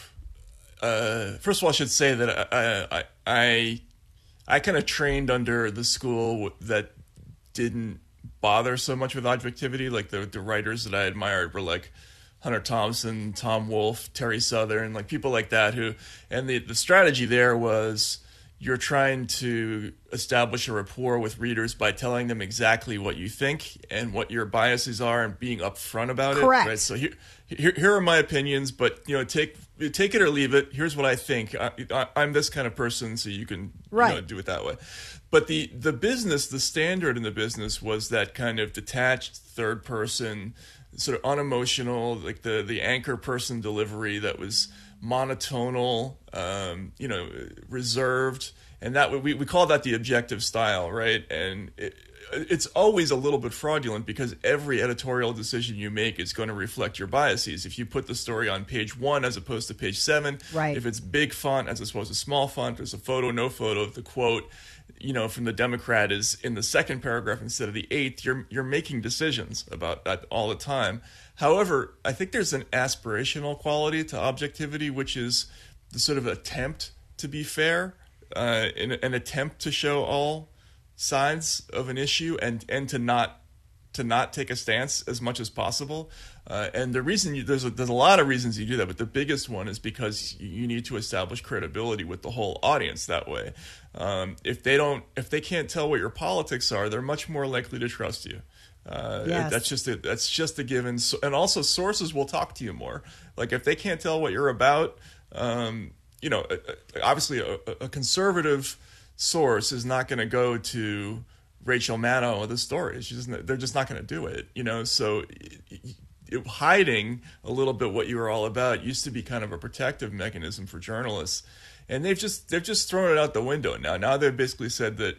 uh, first of all, I should say that I I, I, I kind of trained under the school that didn't bother so much with objectivity. Like the, the writers that I admired were like Hunter Thompson, Tom Wolfe, Terry Southern, like people like that who, and the, the strategy there was you're trying to establish a rapport with readers by telling them exactly what you think and what your biases are and being upfront about it. Correct. Right? So here, here, here are my opinions, but you know, take take it or leave it. Here's what I think. I, I, I'm this kind of person, so you can right. you know, do it that way. But the the business, the standard in the business was that kind of detached third person, sort of unemotional, like the the anchor person delivery that was monotonal, um, you know, reserved, and that we we call that the objective style, right? And it, it's always a little bit fraudulent because every editorial decision you make is going to reflect your biases. If you put the story on page one as opposed to page seven, right. if it's big font as opposed to small font, there's a photo, no photo, the quote, you know, from the Democrat is in the second paragraph instead of the eighth, you're you're making decisions about that all the time. However, I think there's an aspirational quality to objectivity, which is the sort of attempt to be fair, uh, an, an attempt to show all sides of an issue, and, and to not to not take a stance as much as possible. Uh, and the reason you, there's a, there's a lot of reasons you do that, but the biggest one is because you need to establish credibility with the whole audience that way. Um, if they don't, if they can't tell what your politics are, they're much more likely to trust you. Uh, yes. That's just a, that's just a given. So, and also sources will talk to you more. Like if they can't tell what you're about, um, you know, obviously a, a conservative source is not going to go to Rachel Maddow with a story. She's just, they're just not going to do it, you know. So it, it, hiding a little bit what you were all about used to be kind of a protective mechanism for journalists, and they've just they've just thrown it out the window now. Now they've basically said that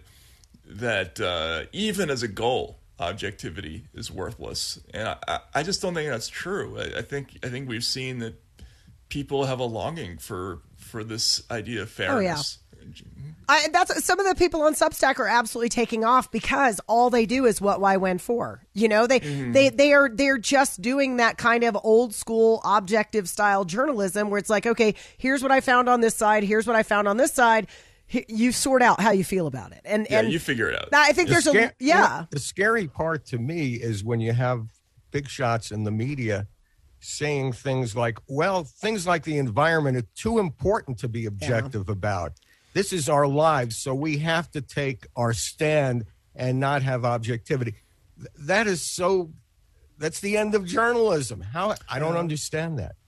that uh, even as a goal, objectivity is worthless, and I, I just don't think that's true. I, I think I think we've seen that people have a longing for for this idea of fairness. Oh, yeah. I, that's some of the people on Substack are absolutely taking off because all they do is what, why, when, for. You know, they mm-hmm. they they are they're just doing that kind of old school objective style journalism where it's like, okay, here's what I found on this side, here's what I found on this side. You sort out how you feel about it, and yeah, and you figure it out. I think the there's sca- a yeah. You know, the scary part to me is when you have big shots in the media saying things like, "Well, things like the environment are too important to be objective yeah. about. This is our lives, so we have to take our stand and not have objectivity." That is so. That's the end of journalism. How I don't understand that.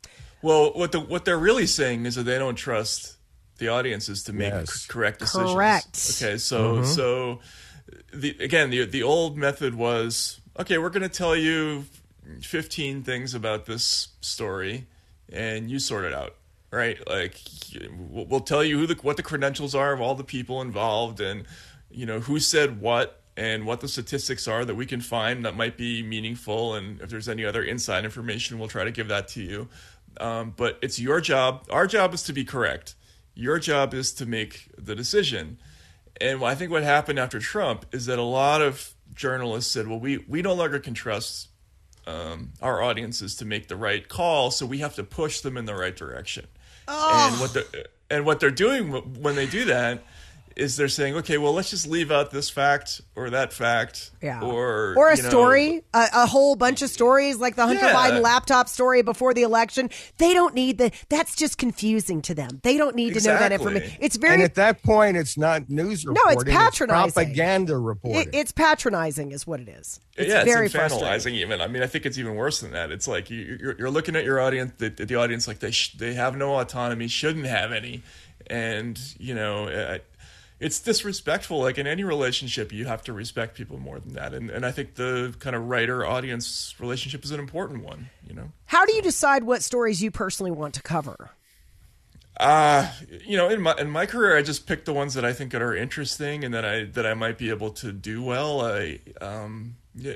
Well, what the what they're really saying is that they don't trust the audiences to make Yes. c- correct decisions. Correct. Okay, so Mhm. so the again the the old method was, okay, we're going to tell you fifteen things about this story, and you sort it out, right? Like we'll we'll tell you who the what the credentials are of all the people involved, and you know who said what, and what the statistics are that we can find that might be meaningful, and if there's any other inside information, we'll try to give that to you. Um, but it's your job. Our job is to be correct. Your job is to make the decision. And I think what happened after Trump is that a lot of journalists said, well, we, we no longer can trust um, our audiences to make the right call, so we have to push them in the right direction. Oh. And what they're, and what they're doing when they do that is they're saying, okay, well, let's just leave out this fact or that fact. Yeah. Or, or a you know, story, a, a whole bunch of stories like the Hunter Yeah. Biden laptop story before the election. They don't need the, that's just confusing to them. They don't need to know that Exactly. information. It's very, And at that point, it's not news No, reporting. it's patronizing. propaganda reporting. it, it's patronizing is what it is. It's yeah, very it's frustrating. infantilizing. Even I mean, I think it's even worse than that. It's like you, you're, you're looking at your audience, the, the audience, like they sh- they have no autonomy, shouldn't have any, and you know, uh, it's disrespectful. Like in any relationship, you have to respect people more than that, and and I think the kind of writer-audience relationship is an important one. You know, How do you decide what stories you personally want to cover? uh, you know, in my in my career, I just pick the ones that I think are interesting and that I that I might be able to do well. I um. Yeah,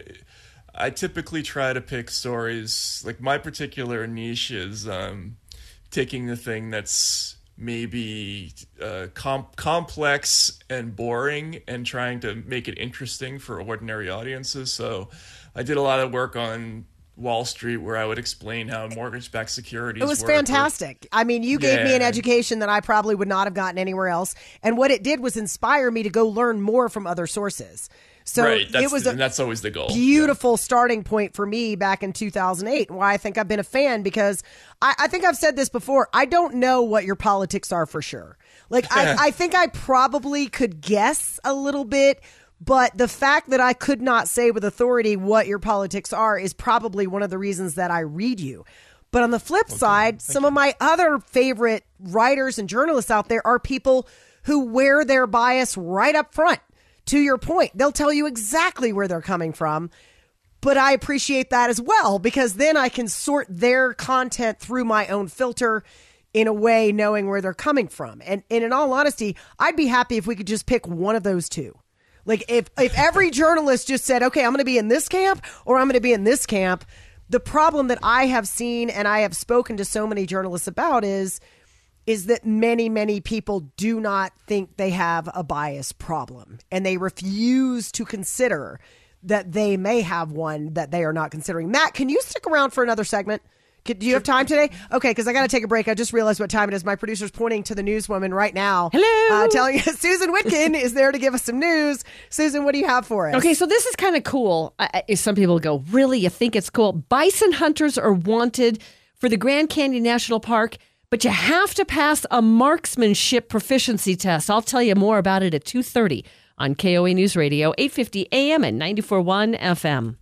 I typically try to pick stories, like my particular niche is um, taking the thing that's maybe uh, com- complex and boring and trying to make it interesting for ordinary audiences. So I did a lot of work on Wall Street where I would explain how mortgage-backed securities It was work, or- fantastic. I mean, you gave me an Yeah. education that I probably would not have gotten anywhere else. And what it did was inspire me to go learn more from other sources. So right, that's, it was the- a and that's always the goal. beautiful starting point for me back in two thousand eight. Why I think I've been a fan because I, I think I've said this before. I don't know what your politics are for sure. Like, I, I think I probably could guess a little bit. But the fact that I could not say with authority what your politics are is probably one of the reasons that I read you. But on the flip side, some of my other favorite writers and journalists out there are people who wear their bias right up front. To your point, they'll tell you exactly where they're coming from. But I appreciate that as well, because then I can sort their content through my own filter in a way, knowing where they're coming from. And, and in all honesty, I'd be happy if we could just pick one of those two. Like if, if every journalist just said, okay, I'm going to be in this camp or I'm going to be in this camp. The problem that I have seen and I have spoken to so many journalists about is, is that many, many people do not think they have a bias problem and they refuse to consider that they may have one that they are not considering. Matt, can you stick around for another segment? Can, do you have time today? Okay, because I got to take a break. I just realized what time it is. My producer's pointing to the newswoman right now. Hello. Uh, telling us Susan Whitkin is there to give us some news. Susan, what do you have for us? Okay, so this is kind of cool. I, I, some people go, really? You think it's cool? Bison hunters are wanted for the Grand Canyon National Park, but you have to pass a marksmanship proficiency test. I'll tell you more about it at two thirty on K O A News Radio, eight fifty A M and ninety-four point one F M.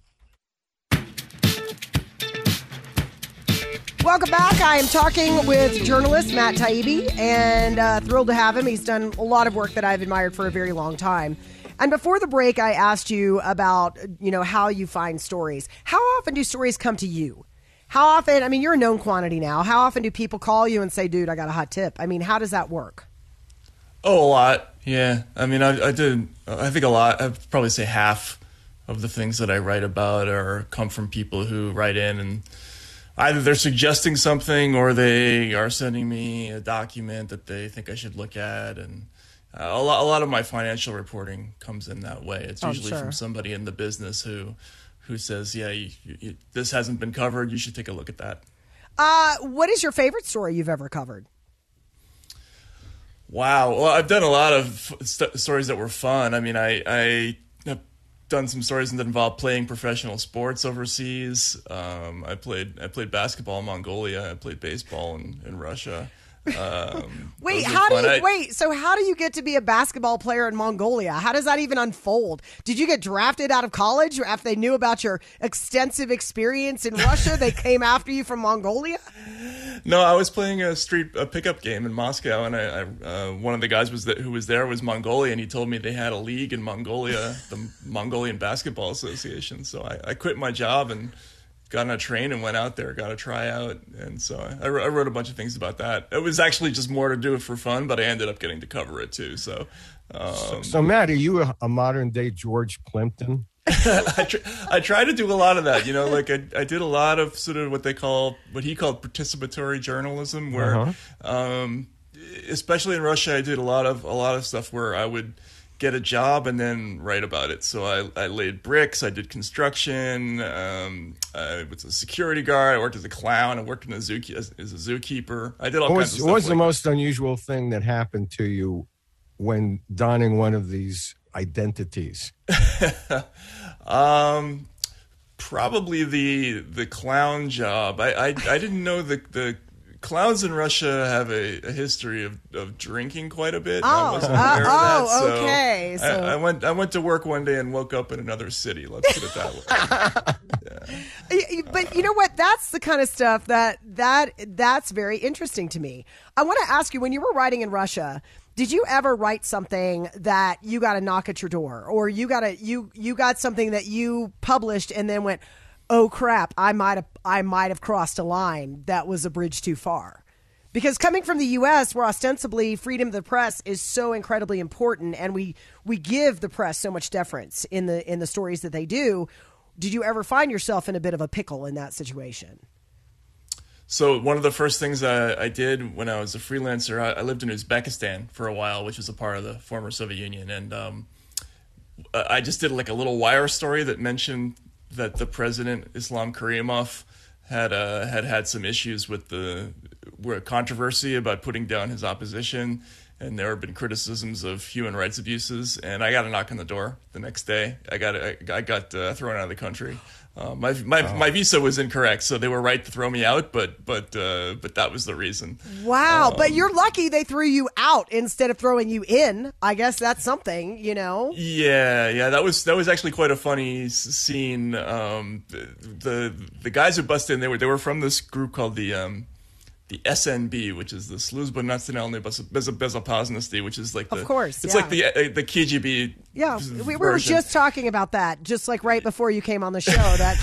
Welcome back. I am talking with journalist Matt Taibbi, and uh, thrilled to have him. He's done a lot of work that I've admired for a very long time. And before the break, I asked you about, you know, how you find stories. How often do stories come to you? How often, I mean, you're a known quantity now. How often do people call you and say, dude, I got a hot tip? I mean, how does that work? Oh, a lot. Yeah. I mean, I, I did, I think a lot, I'd probably say half of the things that I write about are come from people who write in and either they're suggesting something or they are sending me a document that they think I should look at. And uh, a, lot, a lot of my financial reporting comes in that way. It's Oh, usually sure. from somebody in the business who who says, yeah, you, you, this hasn't been covered. You should take a look at that. Uh, what is your favorite story you've ever covered? Wow. Well, I've done a lot of st- stories that were fun. I mean, I, I have done some stories that involve playing professional sports overseas. Um, I played I played basketball in Mongolia. I played baseball in, in Russia. Um, wait, those were how do fun. you I- wait? So how do you get to be a basketball player in Mongolia? How does that even unfold? Did you get drafted out of college after they knew about your extensive experience in Russia? They came after you from Mongolia? No, I was playing a street a pickup game in Moscow, and I, I uh, one of the guys was that, who was there was Mongolian. And he told me they had a league in Mongolia, the Mongolian Basketball Association. So I, I quit my job and got on a train and went out there, got a tryout, and so I, I wrote a bunch of things about that. It was actually just more to do it for fun, but I ended up getting to cover it too. So, um, so, so Matt, are you a, a modern day George Plimpton? I, tr- I try to do a lot of that, you know, like I, I did a lot of sort of what they call, what he called participatory journalism, where, Uh-huh. um, especially in Russia, I did a lot of, a lot of stuff where I would get a job and then write about it. So I, I laid bricks, I did construction, um, I was a security guard, I worked as a clown, I worked in a zoo, as, as a zookeeper. I did all What kinds was, of stuff. what was like the most unusual thing that happened to you when donning one of these identities? um, probably the the clown job. I I, I didn't know the the clowns in Russia have a, a history of, of drinking quite a bit. Oh, I wasn't uh, aware of that, oh, so okay. So I, I went I went to work one day and woke up in another city. Let's put it that way. But you know what? That's the kind of stuff that that that's very interesting to me. I want to ask you, when you were writing in Russia, did you ever write something that you got a knock at your door, or you got a you you got something that you published and then went, oh crap, I might have I might have crossed a line that was a bridge too far? Because coming from the U S, where ostensibly freedom of the press is so incredibly important, and we we give the press so much deference in the in the stories that they do, did you ever find yourself in a bit of a pickle in that situation? So one of the first things I, I did when I was a freelancer, I, I lived in Uzbekistan for a while, which was a part of the former Soviet Union, and um, I just did like a little wire story that mentioned that the president, Islam Karimov, had uh, had had some issues with the were controversy about putting down his opposition, and there have been criticisms of human rights abuses. And I got a knock on the door the next day. I got I, I got uh, thrown out of the country. Uh, my my Oh. my visa was incorrect, so they were right to throw me out. But but uh, but that was the reason. Wow, but Um, you're lucky they threw you out instead of throwing you in. I guess that's something, you know? Yeah, yeah, that was that was actually quite a funny s- scene. Um, the, the the guys who busted in, they were they were from this group called the um, the S N B, which is the Sluzba Nacionalny Bezopasnosti, which is like the Of course, it's yeah. like the uh, the K G B. Yeah, v- we, we were version. just talking about that, just like right before you came on the show. That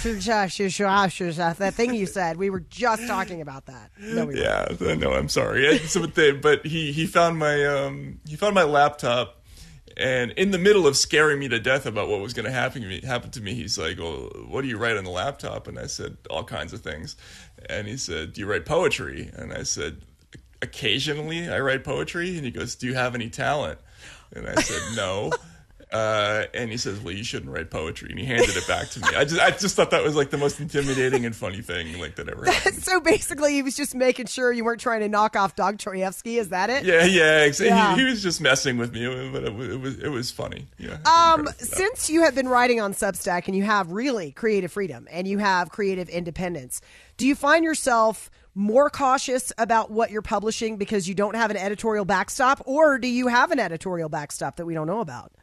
that thing you said, we were just talking about that. No, we Yeah, no, I'm sorry. And so, but, they, but he he found my um he found my laptop. And in the middle of scaring me to death about what was going to happen to me, happen to me, he's like, "Well, what do you write on the laptop?" And I said, "All kinds of things." And he said, "Do you write poetry?" And I said, "Occasionally, I write poetry." And he goes, "Do you have any talent?" And I said, "No." Uh, and he says, "Well, you shouldn't write poetry." And he handed it back to me. I just, I just thought that was like the most intimidating and funny thing like that ever happened. So basically, he was just making sure you weren't trying to knock off Dostoevsky. Is that it? Yeah, yeah, ex- Yeah. He, he was just messing with me, but it was it was, it was funny. Yeah. Um, since you have been writing on Substack and you have really creative freedom and you have creative independence, do you find yourself more cautious about what you're publishing because you don't have an editorial backstop, or do you have an editorial backstop that we don't know about?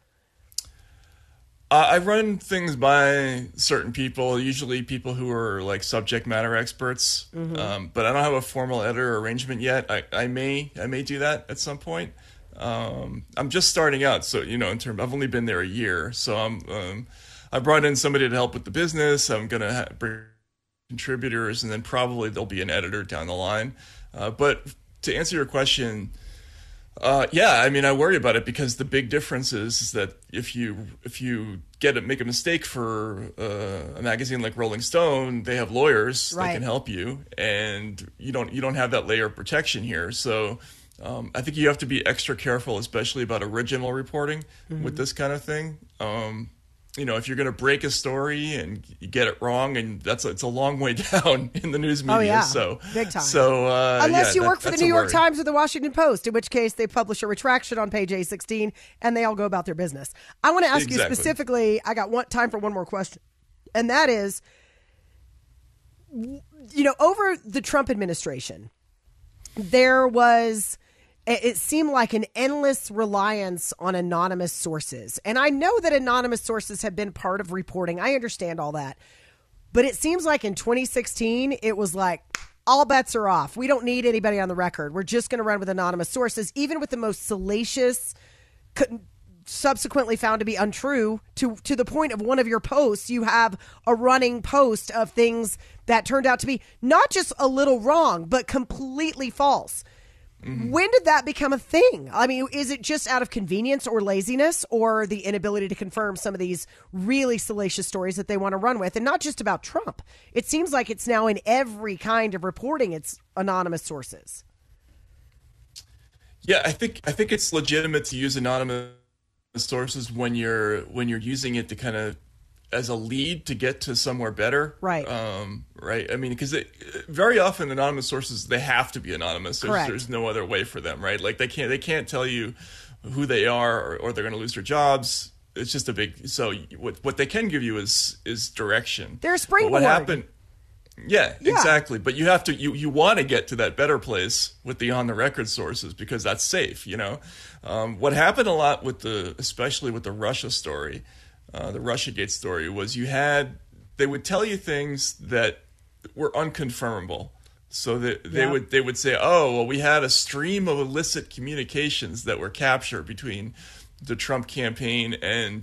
Uh, I run things by certain people, usually people who are like subject matter experts, Mhm. um, but I don't have a formal editor arrangement yet. I, I may I may do that at some point. Um, I'm just starting out, so you know, in terms, I've only been there a year, so I'm um, I brought in somebody to help with the business. I'm gonna ha- bring contributors, and then probably there'll be an editor down the line. Uh, but to answer your question. Uh, yeah, I mean, I worry about it because the big difference is, is that if you if you get a, make a mistake for uh, a magazine like Rolling Stone, they have lawyers Right. that can help you, and you don't you don't have that layer of protection here. So um, I think you have to be extra careful, especially about original reporting Mhm. with this kind of thing. Um, you know, if you're going to break a story and you get it wrong, and that's it's a long way down in the news media. Oh, yeah. So Big time. So uh, Unless yeah, you work that- for the that's New a York worry. Times or the Washington Post, in which case they publish a retraction on page A sixteen and they all go about their business. I want to ask Exactly. you specifically, I got one time for one more question, and that is, you know, over the Trump administration, there was, it seemed like an endless reliance on anonymous sources. And I know that anonymous sources have been part of reporting. I understand all that. But it seems like in twenty sixteen, it was like, all bets are off. We don't need anybody on the record. We're just going to run with anonymous sources, even with the most salacious, subsequently found to be untrue, to, to the point of one of your posts, you have a running post of things that turned out to be not just a little wrong, but completely false. Mm-hmm. When did that become a thing? I mean, is it just out of convenience or laziness, or the inability to confirm some of these really salacious stories that they want to run with? And not just about Trump. It seems like it's now in every kind of reporting, it's anonymous sources. Yeah, I think I think it's legitimate to use anonymous sources when you're when you're using it to kind of as a lead to get to somewhere better. Right. Um, right. I mean, because very often anonymous sources, they have to be anonymous. There's, there's no other way for them, right? Like they can't they can't tell you who they are, or, or they're going to lose their jobs. It's just a big. So what what they can give you is is direction. They're a springboard. But what happened? Yeah, yeah, exactly. But you have to you you want to get to that better place with the on the record sources, because that's safe. You know, um, what happened a lot with the especially with the Russia story. Uh, the Russiagate story was you had, they would tell you things that were unconfirmable. So that they Yeah. would they would say, oh, well, we had a stream of illicit communications that were captured between the Trump campaign and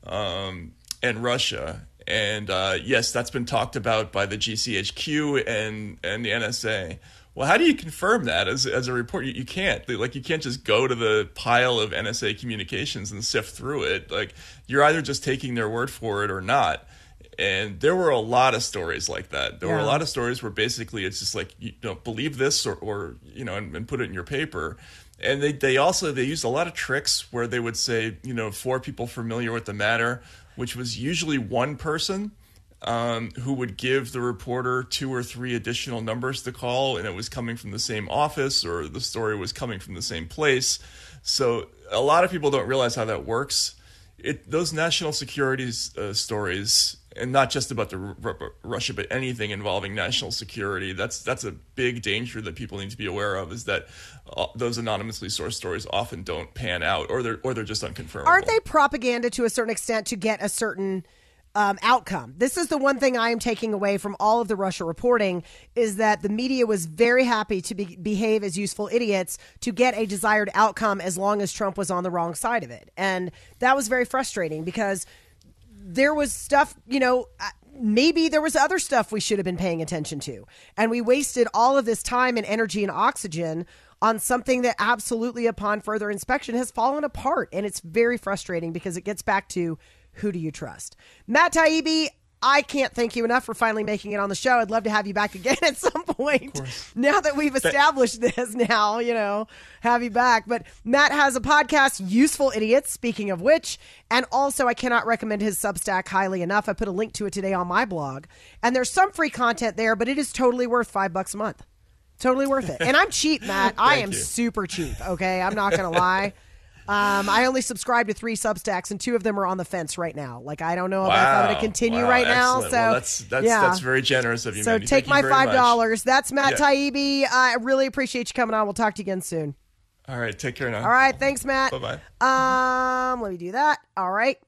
um, and Russia. And uh, yes, that's been talked about by the G C H Q and, and the N S A. Well, how do you confirm that as as a report? You, you can't. Like, you can't just go to the pile of N S A communications and sift through it. Like, you're either just taking their word for it or not. And there were a lot of stories like that. There Yeah. were a lot of stories where basically it's just like, you don't believe this, or, or you know, and, and put it in your paper. And they, they also, they used a lot of tricks where they would say, you know, for people familiar with the matter, which was usually one person um, who would give the reporter two or three additional numbers to call, and it was coming from the same office, or the story was coming from the same place. So a lot of people don't realize how that works. It, those national security uh, stories, and not just about the R- R- Russia, but anything involving national security, that's that's a big danger that people need to be aware of, is that uh, those anonymously sourced stories often don't pan out, or they're or they're just unconfirmable. Aren't they propaganda to a certain extent to get a certain um, outcome? This is the one thing I am taking away from all of the Russia reporting, is that the media was very happy to be, behave as useful idiots to get a desired outcome as long as Trump was on the wrong side of it. And that was very frustrating, because there was stuff, you know, maybe there was other stuff we should have been paying attention to. And we wasted all of this time and energy and oxygen on something that absolutely, upon further inspection, has fallen apart. And it's very frustrating, because it gets back to, who do you trust? Matt Taibbi, I can't thank you enough for finally making it on the show. I'd love to have you back again at some point. Now that we've established this, now, you know, have you back. But Matt has a podcast, Useful Idiots, speaking of which, and also I cannot recommend his Substack highly enough. I put a link to it today on my blog, and there's some free content there, but it is totally worth five bucks a month. Totally worth it. And I'm cheap, Matt. I am you. super cheap. Okay. I'm not going to lie. Um, I only subscribe to three Substacks, and two of them are on the fence right now. Like, I don't know Wow. if I'm going to continue Wow, right now. excellent. So Well, that's that's yeah. that's very generous of you. So Mandy. take Thank my you very five much. dollars. That's Matt Yeah. Taibbi. I really appreciate you coming on. We'll talk to you again soon. All right, take care now. All right, thanks, Matt. Bye bye. Um, let me do that. All right.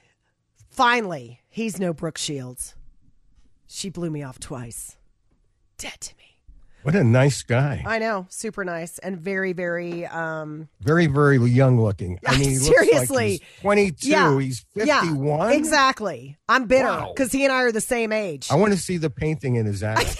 Finally, he's no Brooke Shields. She blew me off twice. Dead to me. What a nice guy. I know, super nice and very, very. Um, Very, very young looking. I mean, he seriously, looks like he's twenty-two. Yeah. He's fifty-one. Yeah, exactly. I'm bitter Wow. because he and I are the same age. I want to see the painting in his attic.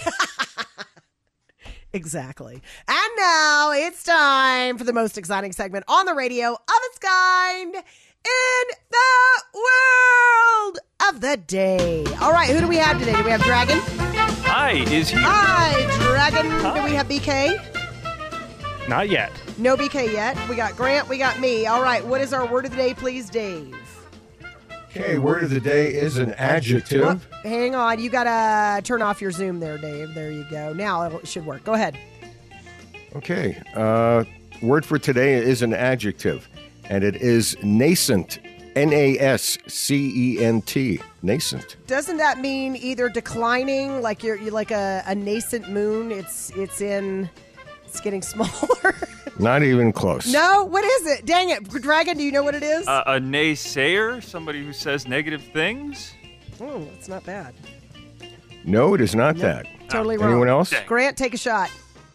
Exactly. And now it's time for the most exciting segment on the radio of its kind in the world of the day. All right, who do we have today? Do we have Dragon? Hi, is he? Hi, Dragon. Do we have B K? Not yet. No B K yet. We got Grant. We got me. All right, what is our word of the day, please, Dave? Okay, word of the day is an adjective. Oh, hang on. You got to turn off your Zoom there, Dave. There you go. Now it should work. Go ahead. Okay, uh, word for today is an adjective, and it is nascent. N A S C E N T. Nascent. Doesn't that mean either declining, like you're, you're like a, a nascent moon? It's it's in It's getting smaller. Not even close. No, what is it? Dang it, Dragon, do you know what it is? Uh, a naysayer, somebody who says negative things. Oh, it's not bad. No, it is not Nope. that. Totally wrong. Anyone else? Grant, take a shot.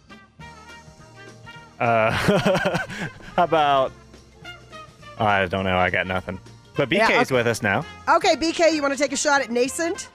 Uh, how about? I don't know. I got nothing. But B K's Yeah, okay. with us now. Okay, B K, you want to take a shot at nascent?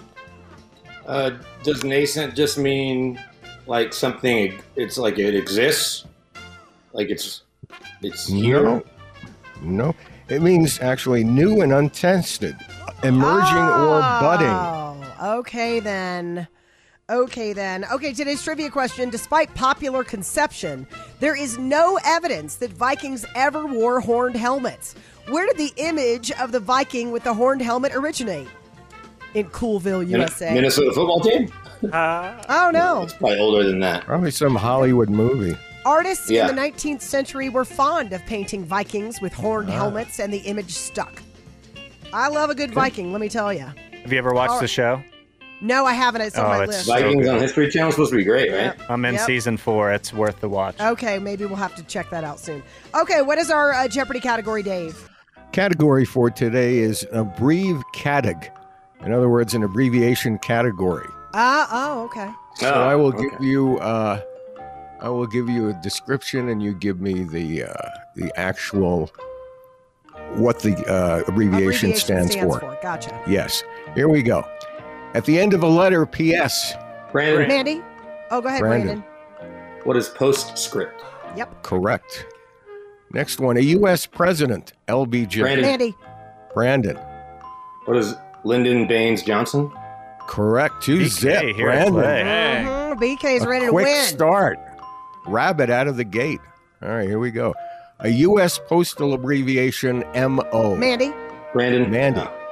Uh, does nascent just mean like something? It's like it exists, like it's it's here. No. No. It means actually new and untested, emerging or budding. Oh, okay then. Okay then. Okay, today's trivia question. Despite popular conception, there is no evidence that Vikings ever wore horned helmets. Where did the image of the Viking with the horned helmet originate? In Coolville, U S A. Minnesota football team? Uh, oh, no. It's probably older than that. Probably some Hollywood movie. Artists Yeah. in the nineteenth century were fond of painting Vikings with horned Ah. helmets, and the image stuck. I love a good Viking, let me tell you. Have you ever watched All the right. show? No, I haven't. It's on Oh, my it's list. so Vikings good. on History Channel is supposed to be great, right? I'm in Yep. season four. It's worth the watch. Okay, maybe we'll have to check that out soon. Okay, what is our uh, Jeopardy category, Dave? Category for today is abbrev categ. In other words, an abbreviation category. Ah, oh, okay. So Oh, I will okay. give you uh, I will give you a description, and you give me the uh, the actual what the uh, abbreviation, stands, for. Gotcha. Yes. Here we go. At the end of a letter, P S. Brandon, Mandy? Oh, go ahead, Brandon. Brandon. what is postscript? Yep. Correct. Next one, a U S president, L B J. Brandon. Mandy. Brandon. What is Lyndon Baines Johnson? Correct. Two B K zip. here to Brandon. play. Mhm, B K is A ready to quick win. start. Rabbit out of the gate. All right, here we go. A U S postal abbreviation, M O. Mandy. Brandon. Mandy. Oh.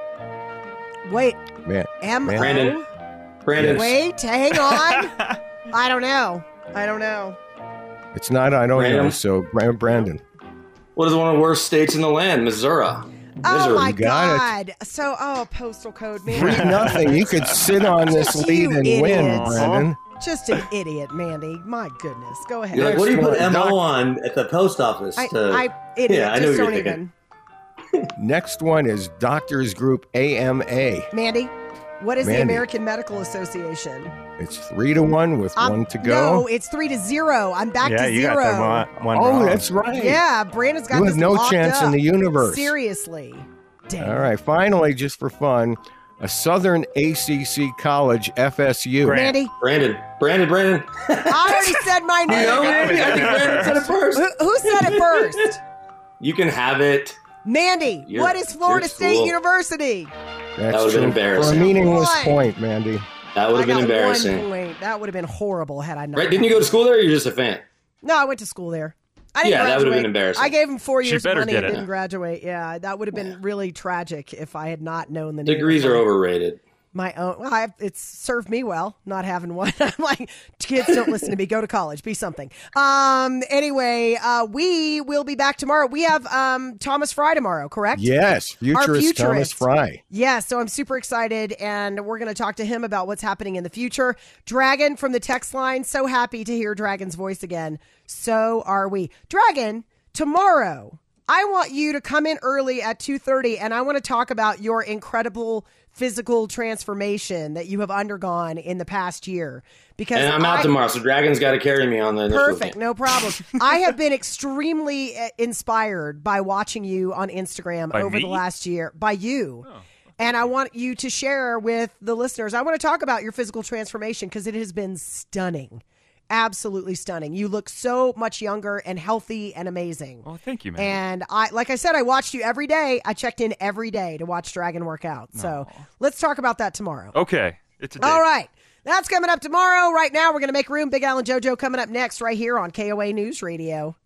Wait. Man. M O. Brandon. Brandon. Wait, hang on. I don't know. I don't know. It's not, I don't know. Brandon. So, Bra- Brandon. What is one of the worst states in the land? Missouri. Oh Missouri. my You got God. So, oh, postal code, man. Three nothing. You could sit on this Just lead you and idiots. win, Brandon. Just an idiot, Mandy. My goodness. Go ahead. You're like, what do you put Next M one, O on at the post office? I, to... I, idiot. Yeah, I know Just what you're don't thinking. even. Next one is Doctors Group A M A. Mandy, what is the Mandy. American Medical Association? It's three to one with Um, one to No, go. it's three to zero. I'm back yeah, to you zero. got the one, one Oh, wrong. that's right. Yeah, Brandon's got You this have no locked chance in up. the universe. Seriously. Dang. All right, finally, just for fun, a Southern A C C college, F S U. Grant. Mandy, Brandon. Brandon. Brandon. I already said my You name. know, Mandy, I think Brandon said it first. Who, who said it first? You can have it. Mandy, You're- what is Florida you're State cool. University? That's That would've been true. embarrassing. For a meaningless One. point, Mandy. That would I have been got embarrassing. One point. That would have been horrible had I not. Right? Didn't you go to school there or you're just a fan? No, I went to school there. I didn't Yeah, that graduate. would've been embarrassing. I gave him four She years better money get and it. didn't graduate. Yeah, that would have been really tragic if I had not known the name Degrees of are my- overrated. My own. Well, I, it's served me well not having one. I'm like, kids, don't listen to me. Go to college. Be something. Um. Anyway, uh, we will be back tomorrow. We have um Thomas Fry tomorrow, correct? Yes, futurist, Thomas futurist. Fry. Yeah, so I'm super excited, and we're going to talk to him about what's happening in the future. Dragon from the text line, so happy to hear Dragon's voice again. So are we. Dragon, tomorrow, I want you to come in early at two thirty, and I want to talk about your incredible physical transformation that you have undergone in the past year. Because And I'm out I- tomorrow, so Dragon's got to carry me on the initial Perfect, camp. no problem. I have been extremely uh, inspired by watching you on Instagram By over me? the last year. By you. And I want you to share with the listeners. I want to talk about your physical transformation because it has been stunning. Absolutely stunning. You look so much younger and healthy and amazing. Oh, thank you, man. And I, like I said, I watched you every day. I checked in every day to watch Dragon work out. So let's talk about that tomorrow. Okay, it's a date. All right. That's coming up tomorrow. Right now, we're going to make room. Big Al and JoJo coming up next right here on K O A News Radio.